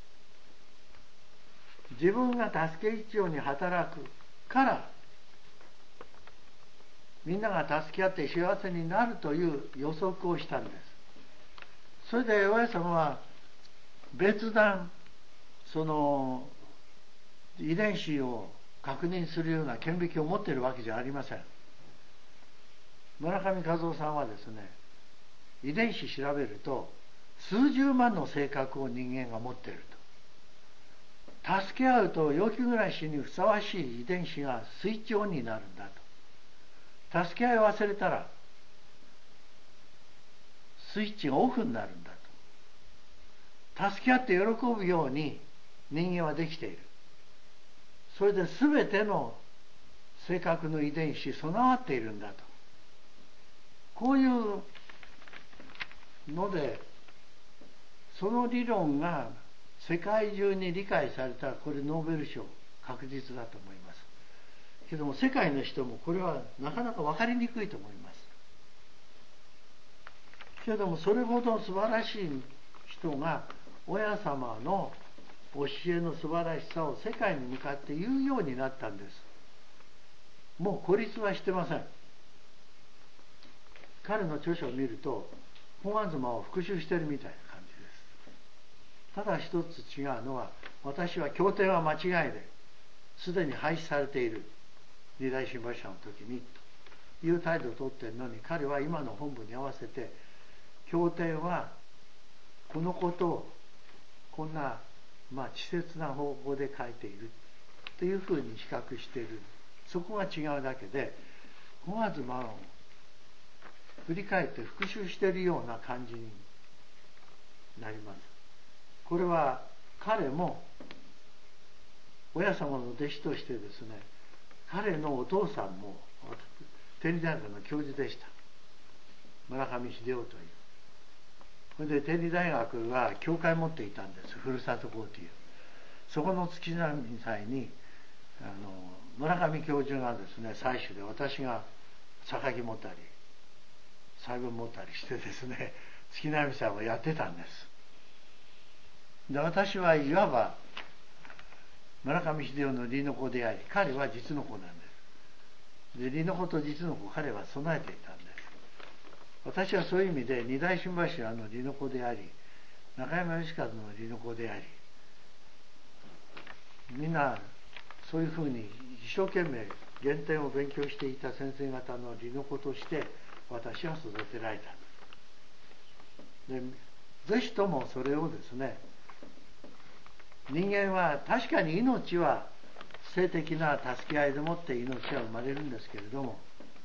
自分が助け一様に働くからみんなが助け合って幸せになるという予測をしたんです。それで親様は別段その遺伝子を確認するような顕微鏡を持っているわけじゃありません。村上和夫さんはですね、遺伝子調べると数十万の性格を人間が持っていると。助け合うと陽気暮らしにふさわしい遺伝子がスイッチオンになるんだと。助け合いを忘れたらスイッチがオフになるんだと。助け合って喜ぶように人間はできている。それで全ての性格の遺伝子備わっているんだと。こういうのでその理論が世界中に理解されたらこれノーベル賞確実だと思います。けども世界の人もこれはなかなか分かりにくいと思います。けれどもそれほど素晴らしい人が親様の教えの素晴らしさを世界に向かって言うようになったんです。もう孤立はしてません。彼の著書を見ると本東を復習してるみたいな感じです。ただ一つ違うのは、私は経典は間違いですでに廃止されている二大新橋社の時にという態度をとっているのに、彼は今の本文に合わせて経典はこのことをこんなまあ稚拙な方法で書いているというふうに比較している。そこが違うだけで、本東を振り返って復習しているような感じになります。これは彼も親様の弟子としてですね、彼のお父さんも天理大学の教授でした。村上秀夫という。それで天理大学は教会を持っていたんです。ふるさと校という。そこの月並み祭にあの村上教授がですね、祭祀で私が榊持ったり細分持ったりしてですね、月並み祭をやってたんです。で、私はいわば村上秀夫の利の子であり、彼は実の子なんです。で、利の子と実の子、彼は備えていたんです。私はそういう意味で二大新橋はの利の子であり、中山義和の利の子であり、みんなそういうふうに一生懸命原点を勉強していた先生方の利の子として私は育てられた。で、ぜひともそれをですね、 人間は確かに命は性的な助け合いでもって命は生まれるんですけれども、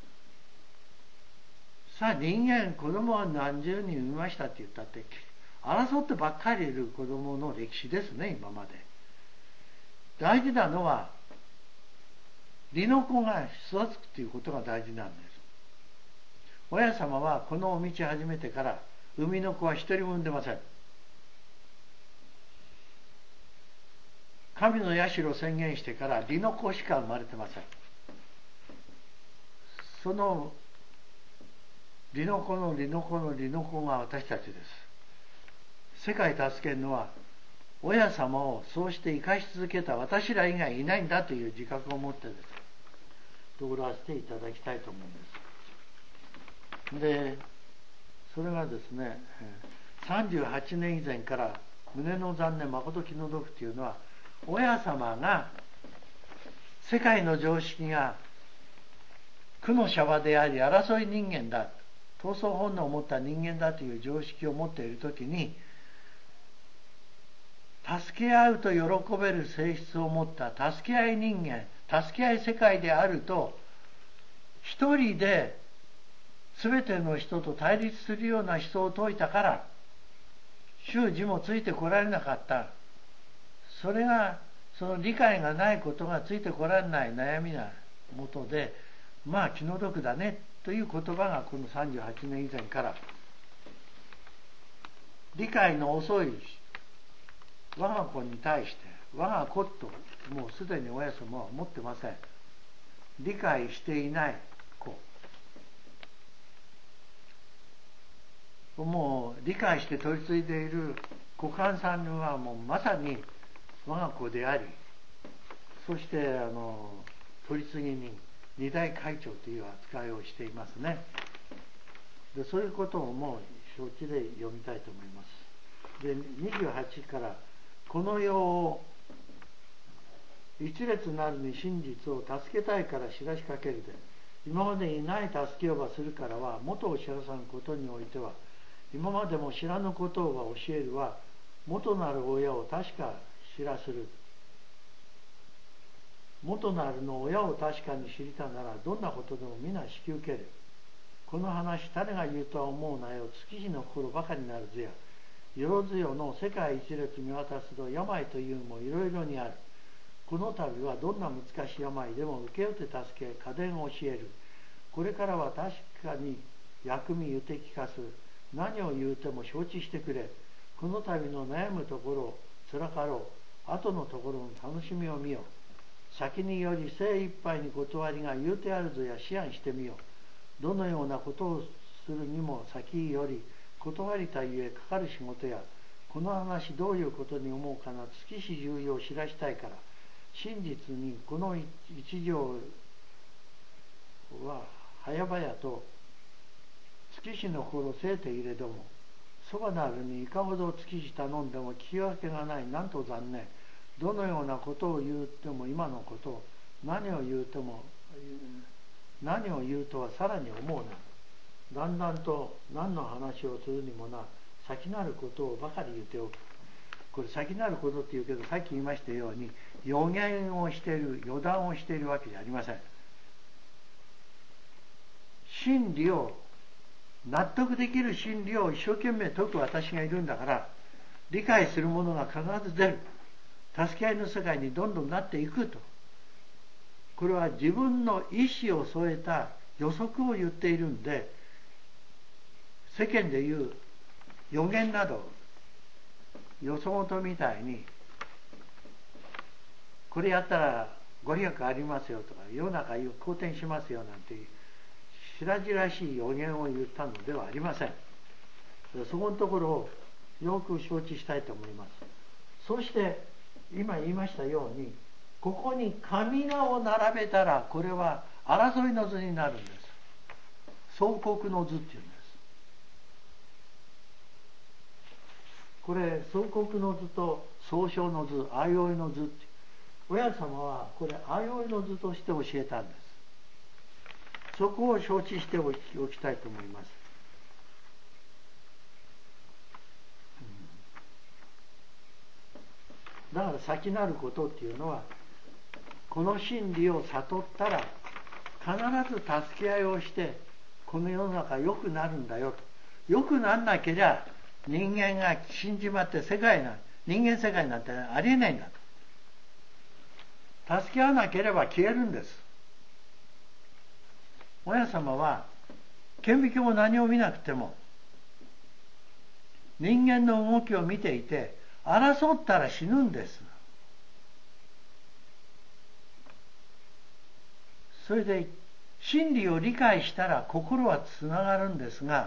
さあ人間、子供は何十人産みましたって言ったって争ってばっかりいる子供の歴史ですね、今まで。大事なのは利の子が育つということが大事なんです。親様はこの道始めてから生みの子は一人も産んでません。神の社を宣言してから利の子しか生まれてません。その利の子の利の子の利の子が私たちです。世界助けるのは親様をそうして生かし続けた私ら以外いないんだという自覚を持ってです通らせていただきたいと思うんです。で、それがですね、さんじゅうはちねん以前から胸の残念誠気の毒というのは、親様が世界の常識が苦のシャバであり争い人間だ、闘争本能を持った人間だという常識を持っているときに、助け合うと喜べる性質を持った助け合い人間、助け合い世界であると、一人で全ての人と対立するような思想を説いたから、習字もついてこられなかった。それが、その理解がないことがついてこられない悩みなもとで、まあ気の毒だねという言葉がこのさんじゅうはちねん以前から、理解の遅い我が子に対して、我が子ともうすでに親様は思ってません。理解していない子。もう理解して取り継いでいる股間さんはもうまさに我が子であり、そしてあの取り次ぎ人、二代会長という扱いをしていますね。でそういうことをもう承知で読みたいと思います。でにじゅうはちからこの世を一列なるに真実を助けたいから知らしかけるで、今までにない助けをばするからは元を知らさぬことにおいては、今までも知らぬことをば教えるは元なる親を確か知らする。元なるの親を確かに知りたならどんなことでも皆引き受ける。この話誰が言うとは思うなよ、月日の心ばかりなるぜや。よろずよの世界一列見渡すと病というもいろいろにある。この度はどんな難しい病でも受け負って助け家電を教える。これからは確かに薬味言うて聞かす。何を言うても承知してくれ。この度の悩むところつらかろう。後のところの楽しみを見よ。先により精一杯に断りが言うてあるぞや思案してみよ。どのようなことをするにも先より断りたゆえかかる仕事や、この話どういうことに思うかな、月日重要を知らしたいから、真実にこの一条は早々と月日の頃せえていれども、そばなるにいかほど月日頼んでも聞き分けがない、なんと残念。どのようなことを言うても今のこと、何を言うても何を言うとはさらに思うな。だんだんと何の話をするにもな、先なることをばかり言っておく。これ先なることって言うけど、さっき言いましたように予言をしている、予断をしているわけじゃありません。真理を、納得できる真理を一生懸命説く私がいるんだから、理解するものが必ず出る。助け合いの世界にどんどんなっていくと。これは自分の意思を添えた予測を言っているんで、世間でいう予言など予想事みたいに、これやったらご利益ありますよとか、世の中好転しますよなんて白々しい予言を言ったのではありません。そこのところをよく承知したいと思います。そして今言いましたように、ここに神名を並べたら、これは争いの図になるんです。相国の図っていうんです。これ相国の図と総称の図、相生の図って、親様はこれ相生の図として教えたんです。そこを承知しておきたいと思います。 だから先なることっていうのは、この真理を悟ったら必ず助け合いをしてこの世の中良くなるんだよと。良くなんなけりゃ人間が死んじまって世界な人間世界なんてありえないんだと。助け合わなければ消えるんです。親様は顕微鏡も何を見なくても人間の動きを見ていて、争ったら死ぬんです。それで真理を理解したら心はつながるんですが、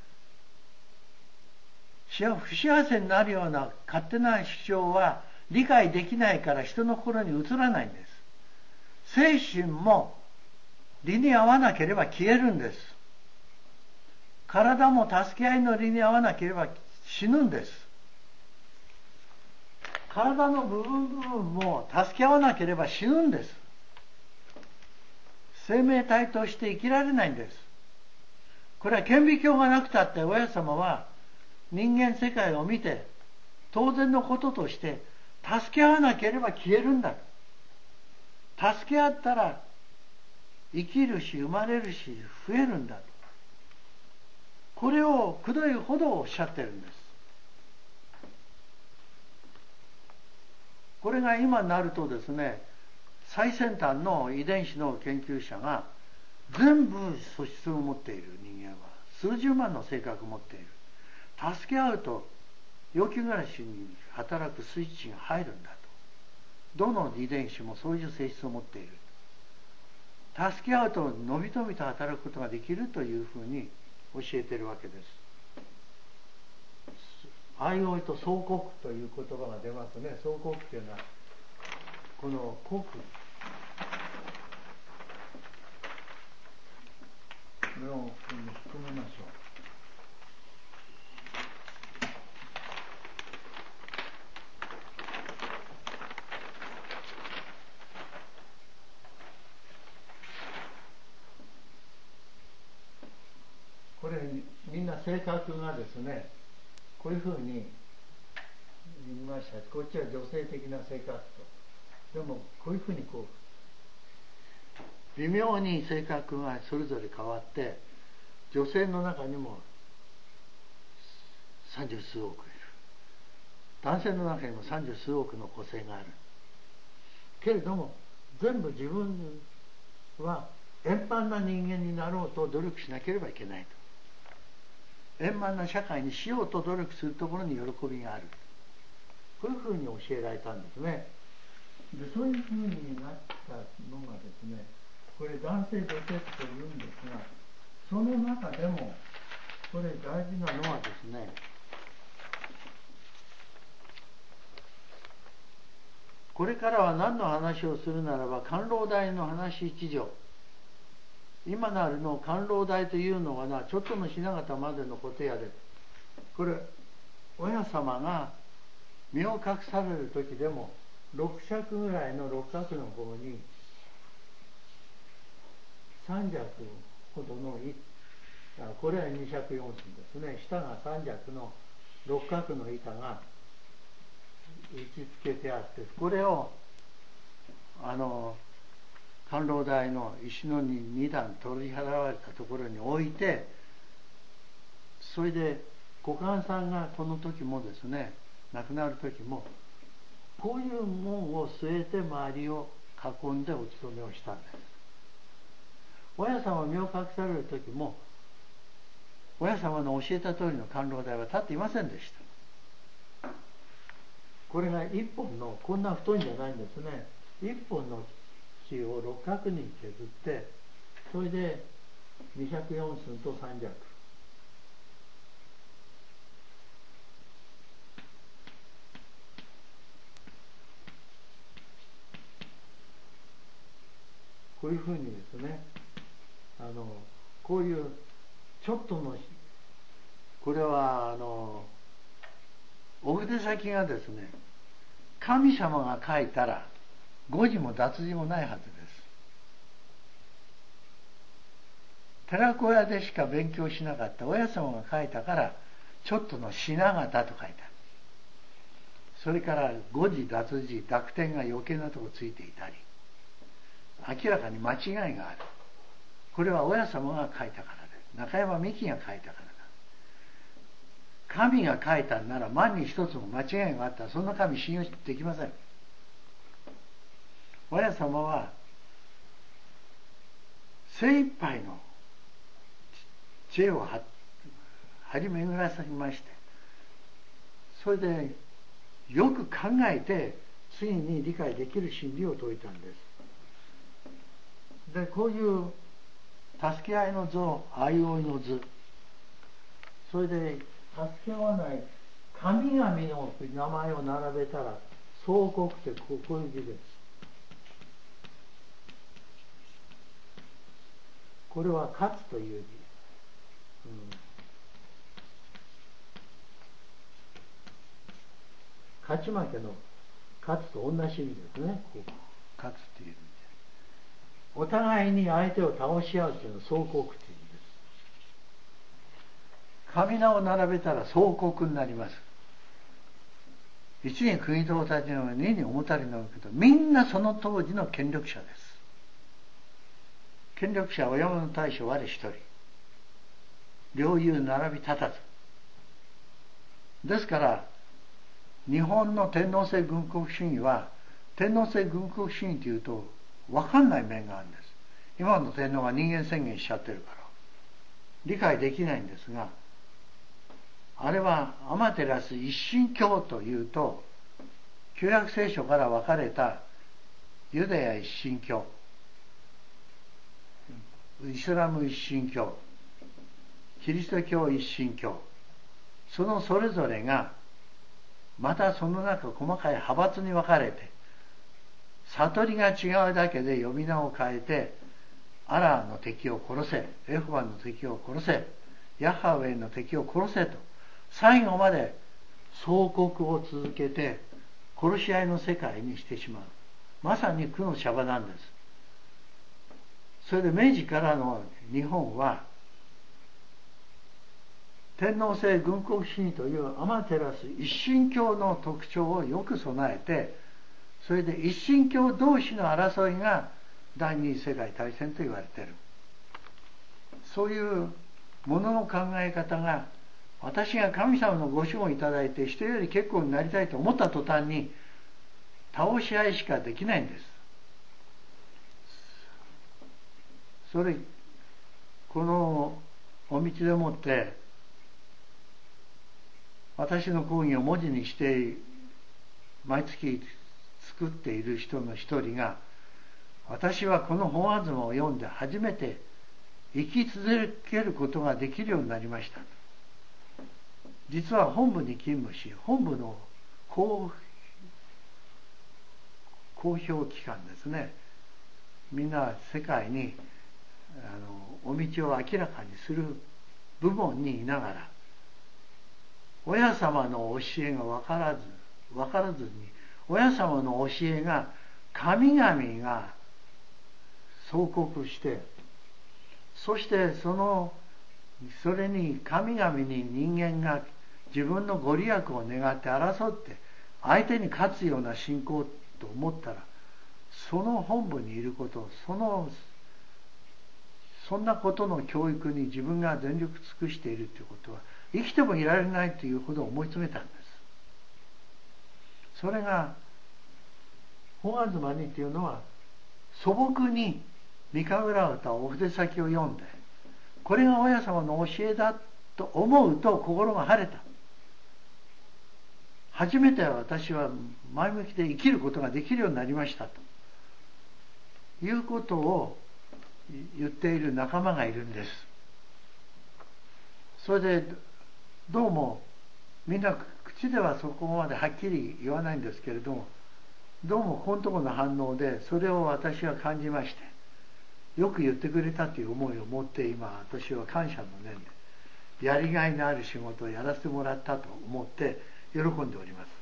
不幸せになるような勝手な主張は理解できないから人の心に移らないんです。精神も理に合わなければ消えるんです。体も助け合いの理に合わなければ死ぬんです。体の部分部分も助け合わなければ死ぬんです。生命体として生きられないんです。これは顕微鏡がなくたって親様は人間世界を見て当然のこととして助け合わなければ消えるんだ。助け合ったら生きるし生まれるし増えるんだ。これをくどいほどおっしゃってるんです。これが今になるとですね、最先端の遺伝子の研究者が全部素質を持っている人間は数十万の性格を持っている。助け合うと要求暮らしに働くスイッチが入るんだと。どの遺伝子もそういう性質を持っている。助け合うとのびのびと働くことができるというふうに教えているわけです。相生と相国という言葉が出ますね。相国というのはこの国の含めましょう。これみんな性格がですね、こういうふうに言いました。こっちは女性的な性格と、でもこういうふうにこう微妙に性格がそれぞれ変わって、女性の中にも三十数億いる、男性の中にも三十数億の個性があるけれども、全部自分は円満な人間になろうと努力しなければいけないと。円満な社会にしようと努力するところに喜びがある。こういうふうに教えられたんですね。でそういうふうになったのがですね、これ男性女性というんですが、その中でもこれ大事なのはですね、これからは何の話をするならば官労大の話一条。今なるの官労大というのはな、ちょっとの雛形までのことやで、これ親様が身を隠される時でもろく尺ぐらいの六角の方に三尺ほどの板、これは二尺四寸ですね、下が三尺の六角の板が打ち付けてあって、これをあの官労大の石の二段取り払われたところに置いて、それで小官さんがこの時もですね、亡くなる時もこういう門を据えて周りを囲んでお勤めをしたんです。親様身を隠される時も親様の教えた通りの官労大は立っていませんでした。これが一本のこんな太いんじゃないんですね。一本の木を六角に削って、それで二尺四寸と三尺、こういうふうにですね、あのこういうちょっとの、これはあのお筆先がですね、神様が書いたら誤字も脱字もないはずです。寺子屋でしか勉強しなかった親様が書いたから、ちょっとの品形と書いてある。 それから誤字脱字濁点が余計なところついていたり、明らかに間違いがある。これは親様が書いたからです。中山美紀が書いたからだ。神が書いたんなら万に一つも間違いがあったらそんな神信用できません。親様は精一杯の知恵を張り巡らされまして、それでよく考えて次に理解できる真理を説いたんです。でこういう助け合いの図、相生いの図、それで助け合わない神々の名前を並べたら相国ってこういう字です。これは勝つという字、うん、勝ち負けの勝つと同じ意味ですね。こう勝つっていう意味で、お互いに相手を倒し合うというのは相国という意味です。神名を並べたら相国になります。一に国とたちのが二に重たりのけど、みんなその当時の権力者です。権力者は山の大将我一人、両雄並び立たずですから、日本の天皇制軍国主義は天皇制軍国主義というと分かんない面があるんです。今の天皇が人間宣言しちゃってるから理解できないんですが、あれはアマテラス一神教というと、旧約聖書から分かれたユダヤ一神教、イスラム一神教、キリスト教一神教、そのそれぞれがまたその中細かい派閥に分かれて、悟りが違うだけで呼び名を変えて、アラーの敵を殺せ、エホバの敵を殺せ、ヤハウェイの敵を殺せと最後まで相国を続けて殺し合いの世界にしてしまう。まさに苦のシャバなんです。それで明治からの日本は天皇制軍国主義というアマテラス一神教の特徴をよく備えて、それで一神教同士の争いが第二次世界大戦と言われている。そういうものの考え方が、私が神様のご守護をいただいて人より結構になりたいと思った途端に倒し合いしかできないんです。それこのお道でもって私の講義を文字にして毎月作っている人の一人が、私はこの本東を読んで初めて生き続けることができるようになりました。実は本部に勤務し、本部の公公表機関ですね、みんな世界にあのお道を明らかにする部門にいながら、親様の教えが分からず分からずに、親様の教えが神々が相国して、そしてそのそれに神々に人間が自分のご利益を願って争って相手に勝つような信仰と思ったら、その本部にいること、そのそんなことの教育に自分が全力尽くしているということは生きてもいられないというほど思い詰めたんです。それが本東にというのは、素朴に御神楽歌お筆先を読んで、これが親様の教えだと思うと心が晴れた。初めて私は前向きで生きることができるようになりましたということを言っている仲間がいるんです。それでどうもみんな口ではそこまではっきり言わないんですけれども、どうもこのところの反応でそれを私は感じまして、よく言ってくれたという思いを持って、今私は感謝の念でやりがいのある仕事をやらせてもらったと思って喜んでおります。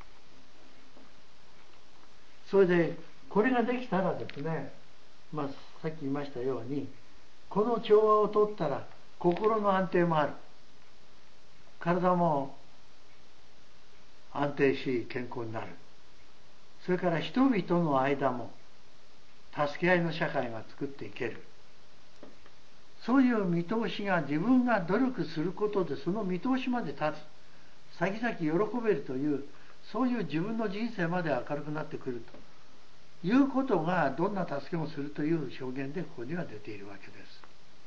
それでこれができたらですね、まあ、さっき言いましたように、この調和をとったら心の安定もある、体も安定し健康になる。それから人々の間も助け合いの社会が作っていける。そういう見通しが自分が努力することでその見通しまで立つ、先々喜べるという、そういう自分の人生まで明るくなってくるということがどんな助けもするという表現でここには出ているわけです。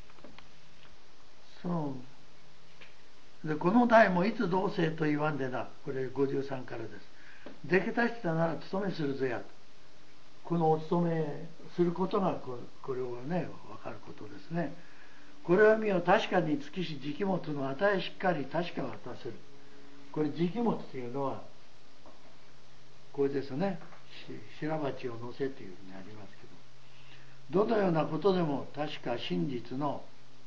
そうで、この代もいつ同姓と言わんでな、これごじゅうさんからです。できたしたなら務めするぞやと、このお務めすることがこれをね分かることですね。これは見よ、確かに尽きし時期物の値しっかり確か渡せる。これ時期物というのはこれですね、白鉢を乗せというふうにありますけど、どのようなことでも確か真実の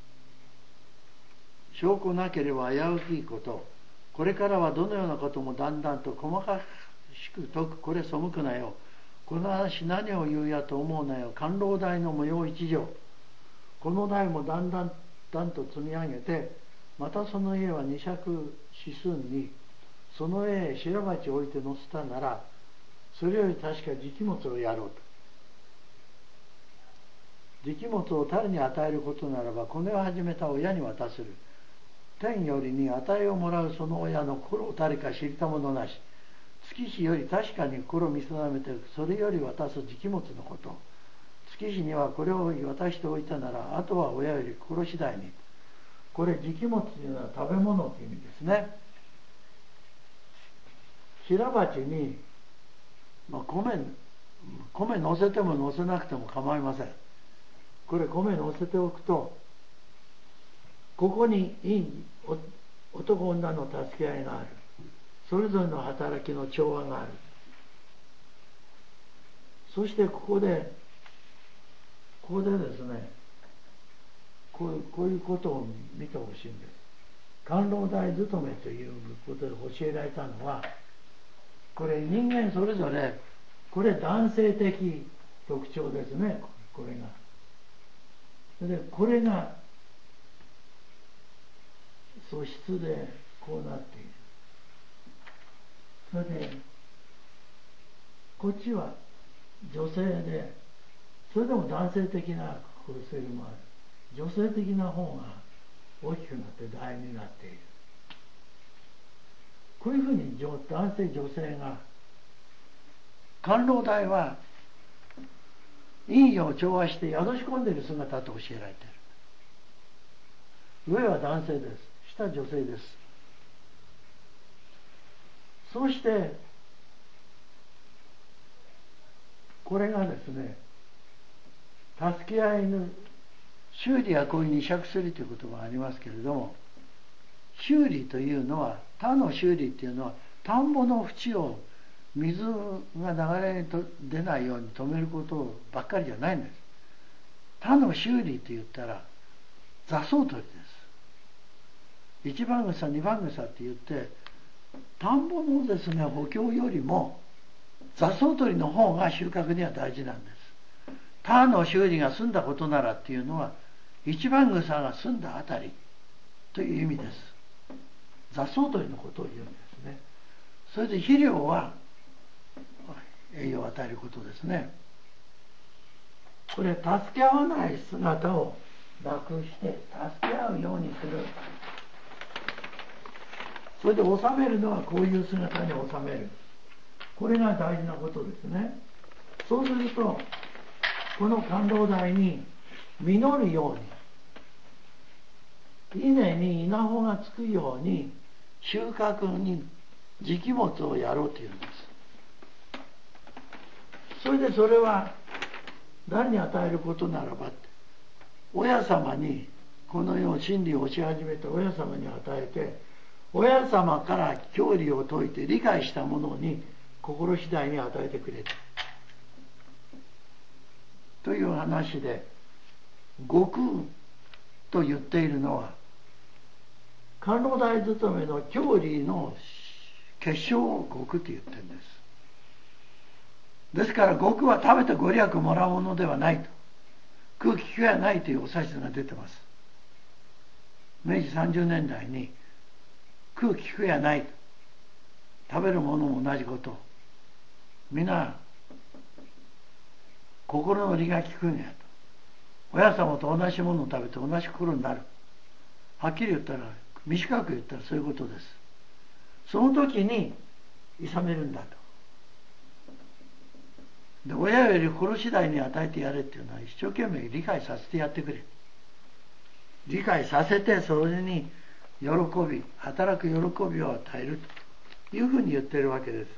証拠なければ危うきこと、これからはどのようなこともだんだんと細かしく説く。これ背くなよ、この話何を言うやと思うなよ。官老代の模様一条、この代もだんだんだんと積み上げて、またその家は二尺四寸にその絵へ白鉢を置いて乗せたなら、それより確か時期物をやろうと。時期物を誰に与えることならば、この世を始めた親に渡する。天よりに与えをもらうその親の心を誰か知りたものなし。月日より確かに心を見定めて、それより渡す時期物のこと。月日にはこれを渡しておいたなら、あとは親より心次第に。これ時期物というのは食べ物という意味ですね。白鉢に、まあ、米米乗せても乗せなくても構いません。これ米乗せておくと、ここにいい男女の助け合いがある。それぞれの働きの調和がある。そしてここでここでですね、こういう、こういうことを見てほしいんです。官老代勤めということで教えられたのは、これ人間それぞれ、これ男性的特徴ですね、これが。でこれが素質でこうなっている。それでこっちは女性で、それでも男性的な構成もある。女性的な方が大きくなって代になっている。こういうふうに男性女性が、官老代は陰陽を調和して宿し込んでいる姿と教えられている。上は男性です、下は女性です。そしてこれがですね、助け合いの修理はこういう二尺すりという言葉がありますけれども、修理というのは、他の修理というのは田んぼの縁を水が流れに出ないように止めることばっかりじゃないんです。他の修理と言ったら雑草取りです。一番草二番草って言って、田んぼのですね補強よりも雑草取りの方が収穫には大事なんです。他の修理が済んだことならっていうのは、一番草が済んだあたりという意味です。雑草取りのことを言うんですね。それで肥料は栄養を与えることですね。これ助け合わない姿をなくして助け合うようにする。それで収めるのはこういう姿に収める。これが大事なことですね。そうするとこの官老代に実るように、稲に稲穂がつくように収穫に時期物をやろうというんです。それでそれは誰に与えることならばって、親様に、この世を真理を教え始めた親様に与えて、親様から教理を説いて理解したものに心次第に与えてくれたという話で、悟空と言っているのは官老代勤めの教理の結晶を悟空と言ってるんです。ですから悟空は食べてご利益もらうものではないと、空気気はないというお指図が出てます。めいじさんじゅうねんだいに空気気はないと、 食べるものも同じこと。皆心の理が利くんやと。親様と同じものを食べて同じ心になる。はっきり言ったら、短く言ったらそういうことです。その時に諌めるんだと。で、親より心次第に与えてやれっていうのは一生懸命理解させてやってくれ。理解させてそれに喜び、働く喜びを与えるというふうに言っているわけです。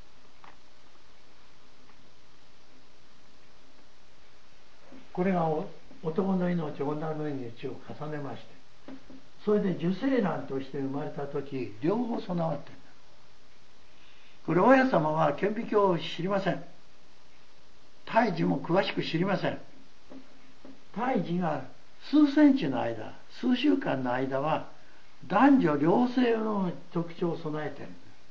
これが男の命、女の命を重ねまして、それで受精卵として生まれた時、両方備わっている。これ親様は顕微鏡を知りません。胎児も詳しく知りません。胎児が数センチの間、数週間の間は男女両性の特徴を備えている。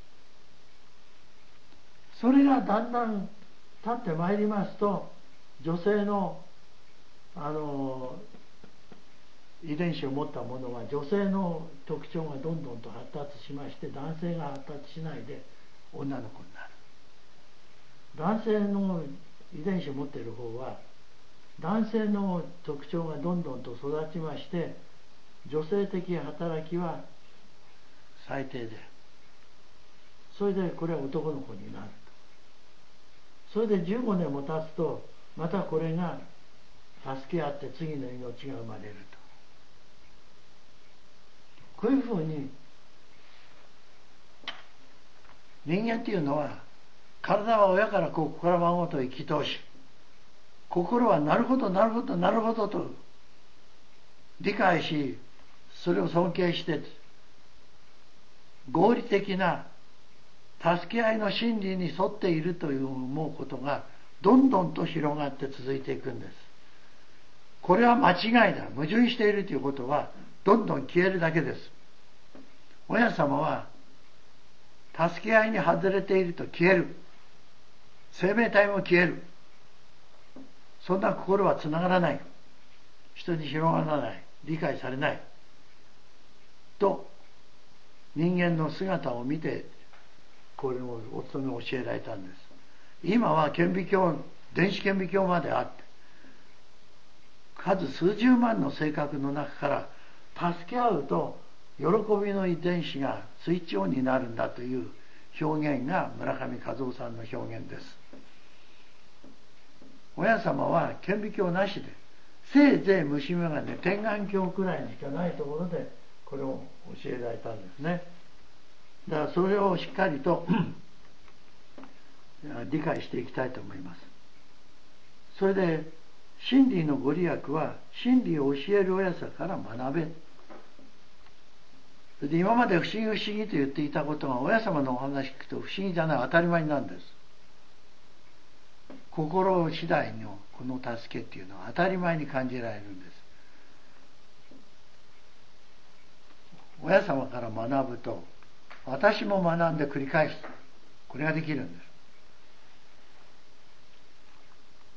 それがだんだん経ってまいりますと、女性のあの遺伝子を持ったものは女性の特徴がどんどんと発達しまして、男性が発達しないで女の子になる。男性の遺伝子を持っている方は男性の特徴がどんどんと育ちまして、女性的働きは最低で、それでこれは男の子になると。それでじゅうごねんも経つと、またこれが助け合って次の命が生まれると。こういうふうに人間っていうのは、体は親から子から孫と生き通し、心はなるほどなるほどなるほどと理解し、それを尊敬して合理的な助け合いの真理に沿っているという思うことがどんどんと広がって続いていくんです。これは間違いだ、矛盾しているということはどんどん消えるだけです。親様は助け合いに外れていると消える、生命体も消える、そんな心はつながらない、人に広がらない、理解されないと人間の姿を見てこれをお勤めを教えられたんです。今は顕微鏡、電子顕微鏡まであって、数数十万の性格の中から助け合うと喜びの遺伝子がスイッチオンになるんだという表現が村上和夫さんの表現です。親様は顕微鏡なしで、せいぜい虫眼鏡、点眼鏡くらいにしかないところでこれを教えられたんですね。だからそれをしっかりと理解していきたいと思います。それで真理のご利益は真理を教える親さから学べ。それで今まで不思議不思議と言っていたことが親様のお話聞くと不思議じゃない、当たり前になるんです。心次第のこの助けっていうのは当たり前に感じられるんです。親様から学ぶと私も学んで繰り返す、これができるんです。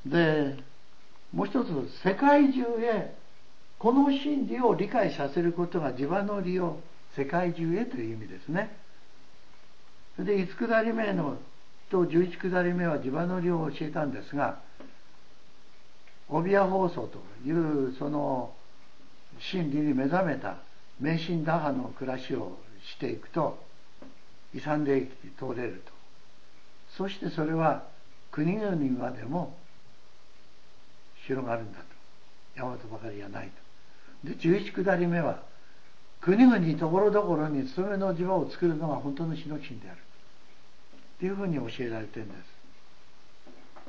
でもう一つ、世界中へこの真理を理解させることが地場の利を世界中へという意味ですね。それで五下り目のと十一下り目は地場の利を教えたんですが、帯屋放送というその真理に目覚めた迷信打破の暮らしをしていくと勇んで通れると。そしてそれは国々までも広がるんだと。大和ばかりじゃないと。で十一下り目は国々ところどころに勤めの地場を作るのが本当の死の神であるというふうに教えられているんです。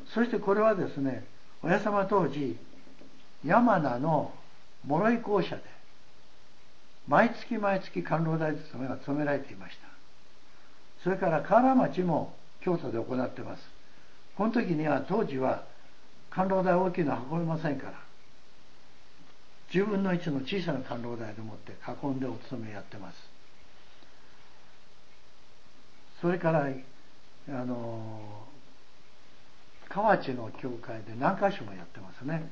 そしてこれはですね、親様当時山名の諸井公社で毎月毎月官労大勤めが務められていました。それから河原町も京都で行っています。この時には当時は官労台大きいのは運べませんから、じゅうぶんのいちの小さな官労台でもって囲んでお勤めやってます。それからあの河内の教会で何か所もやってますね。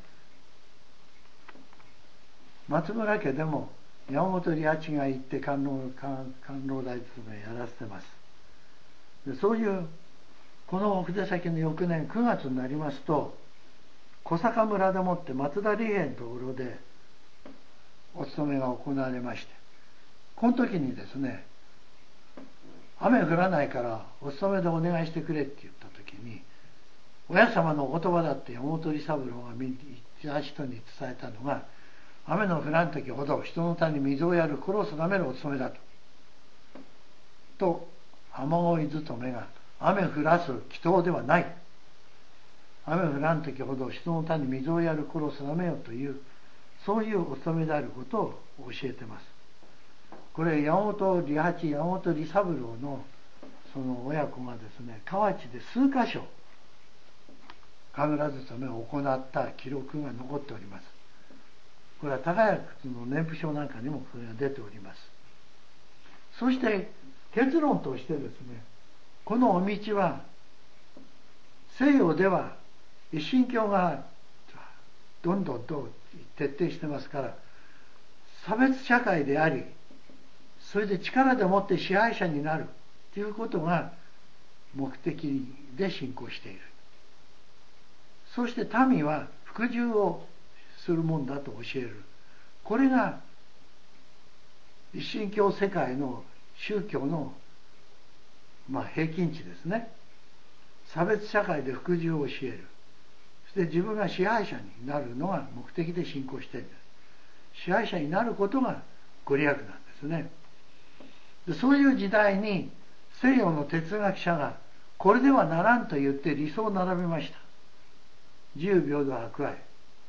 松村家でも山本利八が行って官労官労大勤めやらせてます。 でそういうこの筆先の翌年くがつになりますと、小坂村でもって松田理平のところでお勤めが行われまして、この時にですね、雨降らないからお勤めでお願いしてくれって言った時に、親様のお言葉だって山本利三郎が言った人に伝えたのが、雨の降らん時ほど人の田に水をやる苦労を定めるお勤めだと。と雨乞い勤めが雨降らす祈祷ではない。雨降らん時ほど人の田に水をやる苦労を定めようという、そういうお勤めであることを教えてます。これ山本利八、山本利三郎のその親子がですね、河内で数箇所神楽勤めを行った記録が残っております。これは高谷の年譜書なんかにもそれが出ております。そして結論としてですね、このお道は西洋では一神教がどんどんと徹底してますから、差別社会であり、それで力でもって支配者になるということが目的で信仰している。そして民は服従をするもんだと教える。これが一神教世界の宗教の、まあ、平均値ですね。差別社会で服従を教える。そして自分が支配者になるのが目的で信仰しているんです。支配者になることがご利益なんですね。でそういう時代に西洋の哲学者がこれではならんと言って理想を並べました。自由平等博愛。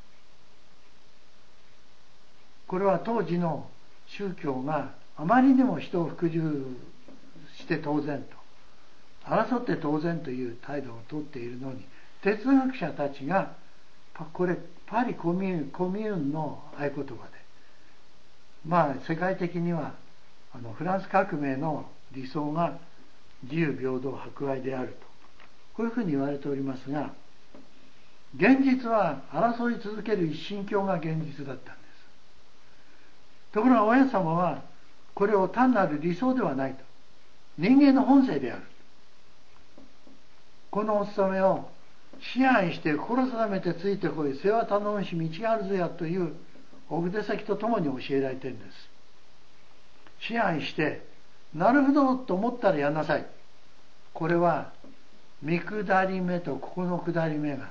これは当時の宗教があまりにも人を服従して当然と、争って当然という態度をとっているのに、哲学者たちがこれパリコミューン、コミューンの合言葉で、まあ世界的にはあのフランス革命の理想が自由平等博愛であると、こういうふうに言われておりますが、現実は争い続ける一神教が現実だったんです。ところが親様はこれを単なる理想ではないと、人間の本性である。このお務めを支配して心定めてついてこい、世話頼むし道があるぞやというお筆先とともに教えられているんです。支配してなるほどと思ったらやんなさい。これは三下り目とここの下り目が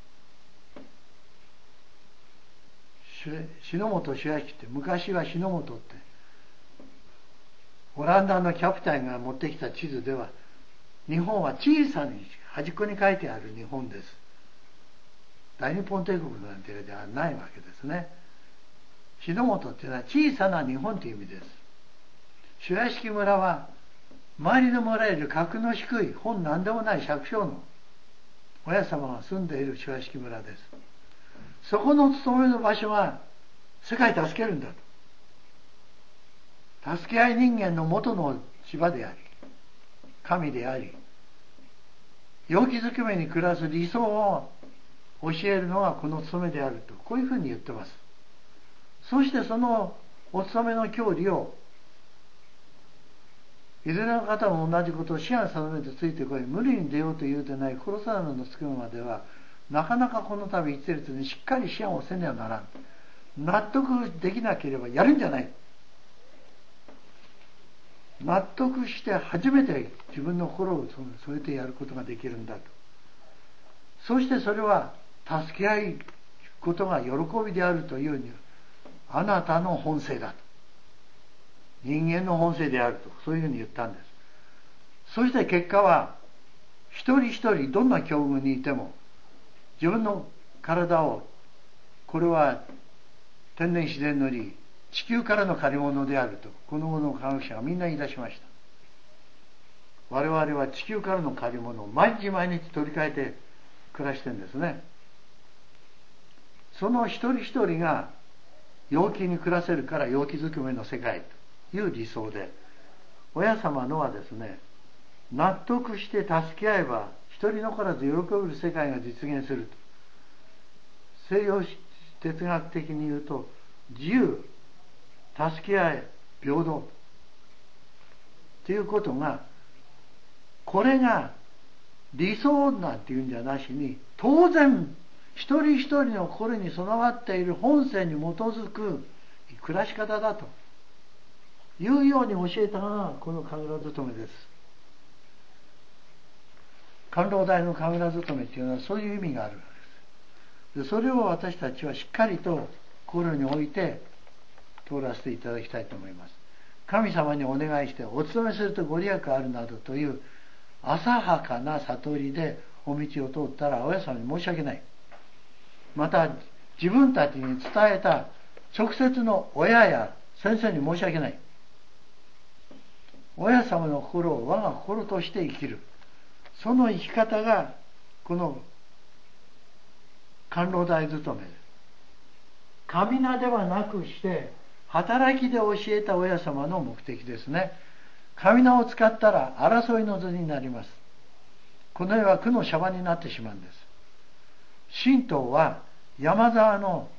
篠本主焼って、昔は篠本ってオランダのキャプテンが持ってきた地図では、日本は小さに端っこに書いてある日本です。大日本帝国なんてではないわけですね。篠本っていうのは小さな日本という意味です。主屋敷村は周りの村より格の低い本何でもない借所の親様が住んでいる主屋敷村です。そこの勤めの場所は世界助けるんだと。助け合い人間の元の芝であり、神であり、陽気づくめに暮らす理想を教えるのがこの務めであると、こういうふうに言ってます。そしてそのお務めの教理を、いずれの方も同じことを思案定めてついてこい、無理に出ようと言うてない殺さぬのつくまでは、なかなかこの度一列にしっかり思案をせねばならん。納得できなければやるんじゃない。納得して初めて自分の心を添えてやることができるんだと。そしてそれは助け合いことが喜びであるというに、あなたの本性だと。人間の本性であると、そういうふうに言ったんです。そして結果は、一人一人どんな境遇にいても、自分の体を、これは天然自然の理、地球からの借り物であると、この後の科学者がみんな言い出しました。我々は地球からの借り物を毎日毎日取り替えて暮らしてるんですね。その一人一人が陽気に暮らせるから陽気づくめの世界という理想で、親様のはですね、納得して助け合えば一人残らず喜べる世界が実現すると。西洋哲学的に言うと、自由、助け合い、平等ということがこれが理想なんていうんじゃなしに、当然一人一人の心に備わっている本性に基づく暮らし方だというように教えたのがこの神楽勤めです。官老大の神楽勤めというのはそういう意味があるわけです。でそれを私たちはしっかりと心に置いて通らせていただきたいと思います。神様にお願いしてお勤めするとご利益あるなどという浅はかな悟りでお道を通ったら親様に申し訳ない。また自分たちに伝えた直接の親や先生に申し訳ない。親様の心を我が心として生きる、その生き方がこの官老大勤めです。神名ではなくして働きで教えた親様の目的ですね。神名を使ったら争いの図になります。この世は苦のシャバになってしまうんです。神道は山沢の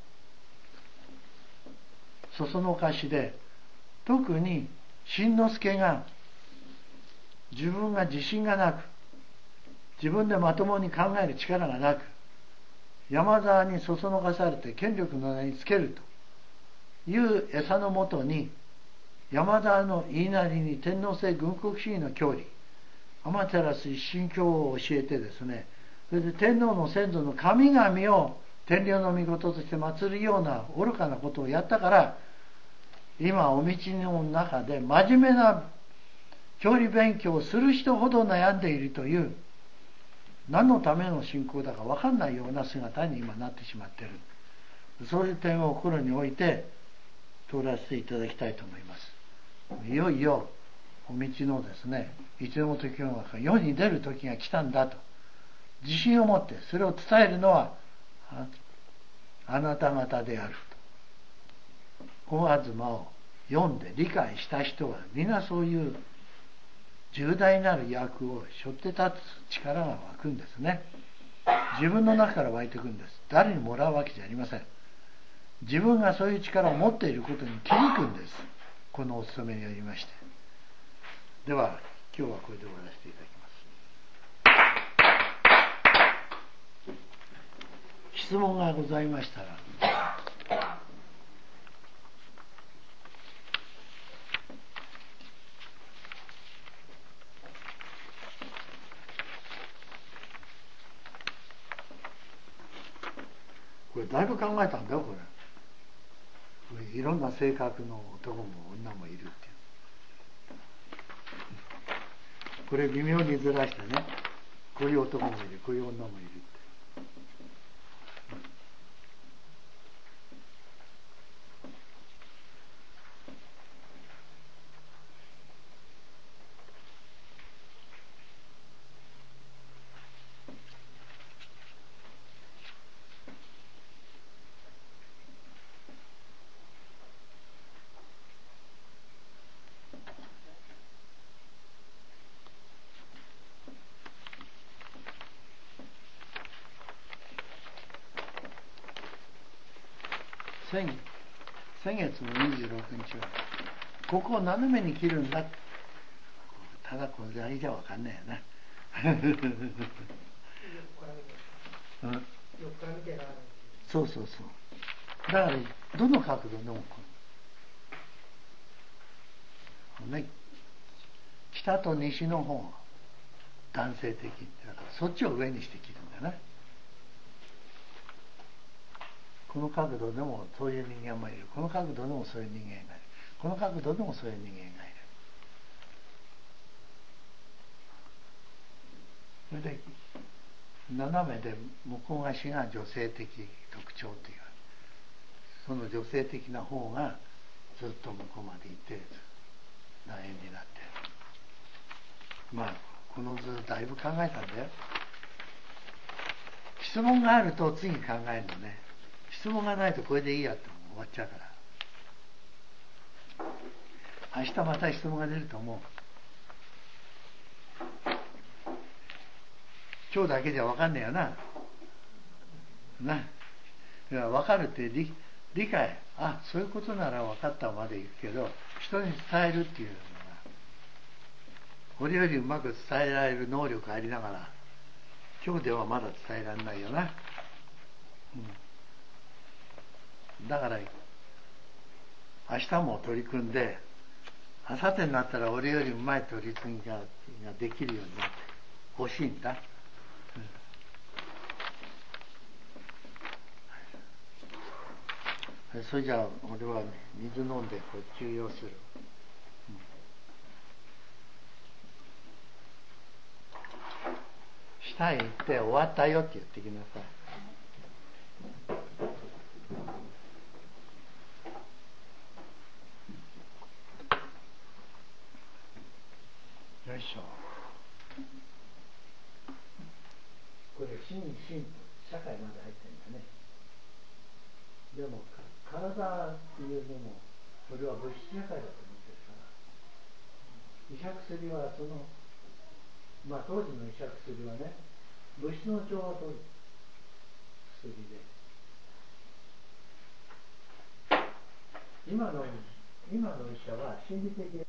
そそのかしで、特に新之助が自分が自信がなく、自分でまともに考える力がなく、山沢にそそのかされて権力の名につけるという餌のもとに、山沢の言いなりに天皇制軍国主義の教理、天照一神教を教えてですね、それで天皇の先祖の神々を天領の御事として祀るような愚かなことをやったから、今お道の中で真面目な教理勉強をする人ほど悩んでいるという、何のための信仰だか分かんないような姿に今なってしまっている。そういう点を心に置いて通らせていただきたいと思います。いよいよお道のですね、いつでも時の中世に出る時が来たんだと自信を持って、それを伝えるのは あ, あなた方であると。本東を読んで理解した人は皆そういう重大なる役を背負って立つ力が湧くんですね。自分の中から湧いてくるんです。誰にもらうわけじゃありません。自分がそういう力を持っていることに気づくんです。このお勤めによりまして。では今日はこれで終わらせていただきます。質問がございましたら。これだいぶ考えたんだよ、これ。これいろんな性格の男も女もいるっていう。これ微妙にずらしてね、こういう男もいる、こういう女もいるって。先, 先月のにじゅうろくにちはここを斜めに切るんだ。ただこれだけじゃ分かんないよな。うん、そうそうそう。だからどの角度でもこう、ね、北と西の方が男性的だからそっちを上にして切るんだな。この角度でもそういう人間もいる、この角度でもそういう人間がいる、この角度でもそういう人間がいる。それで斜めで向こうがしが女性的特徴という、その女性的な方がずっと向こうまでいて楕円になっている。まあこの図だいぶ考えたんだよ。質問があると次考えるのね。質問がないとこれでいいやって終わっちゃうから、明日また質問が出ると思う。今日だけじゃ分かんねえよな。な。だから分かるって理、理解、あ、そういうことなら分かったまでいくけど、人に伝えるっていうのが俺よりうまく伝えられる能力ありながら今日ではまだ伝えられないよな、うん、だから明日も取り組んで明後日になったら俺よりうまい取り組みがができるようになってほしいんだ、うん、それじゃあ俺は水飲んでこう休養する。下へ行って終わったよって言ってきなさい。よいしょ。これ心身社会まで入ってるんだね。でも体っていうのもそれは物質社会だと思ってるから、医者薬はそのまあ当時の医者薬はね、物質の調和と薬で、今の今の医者は心理的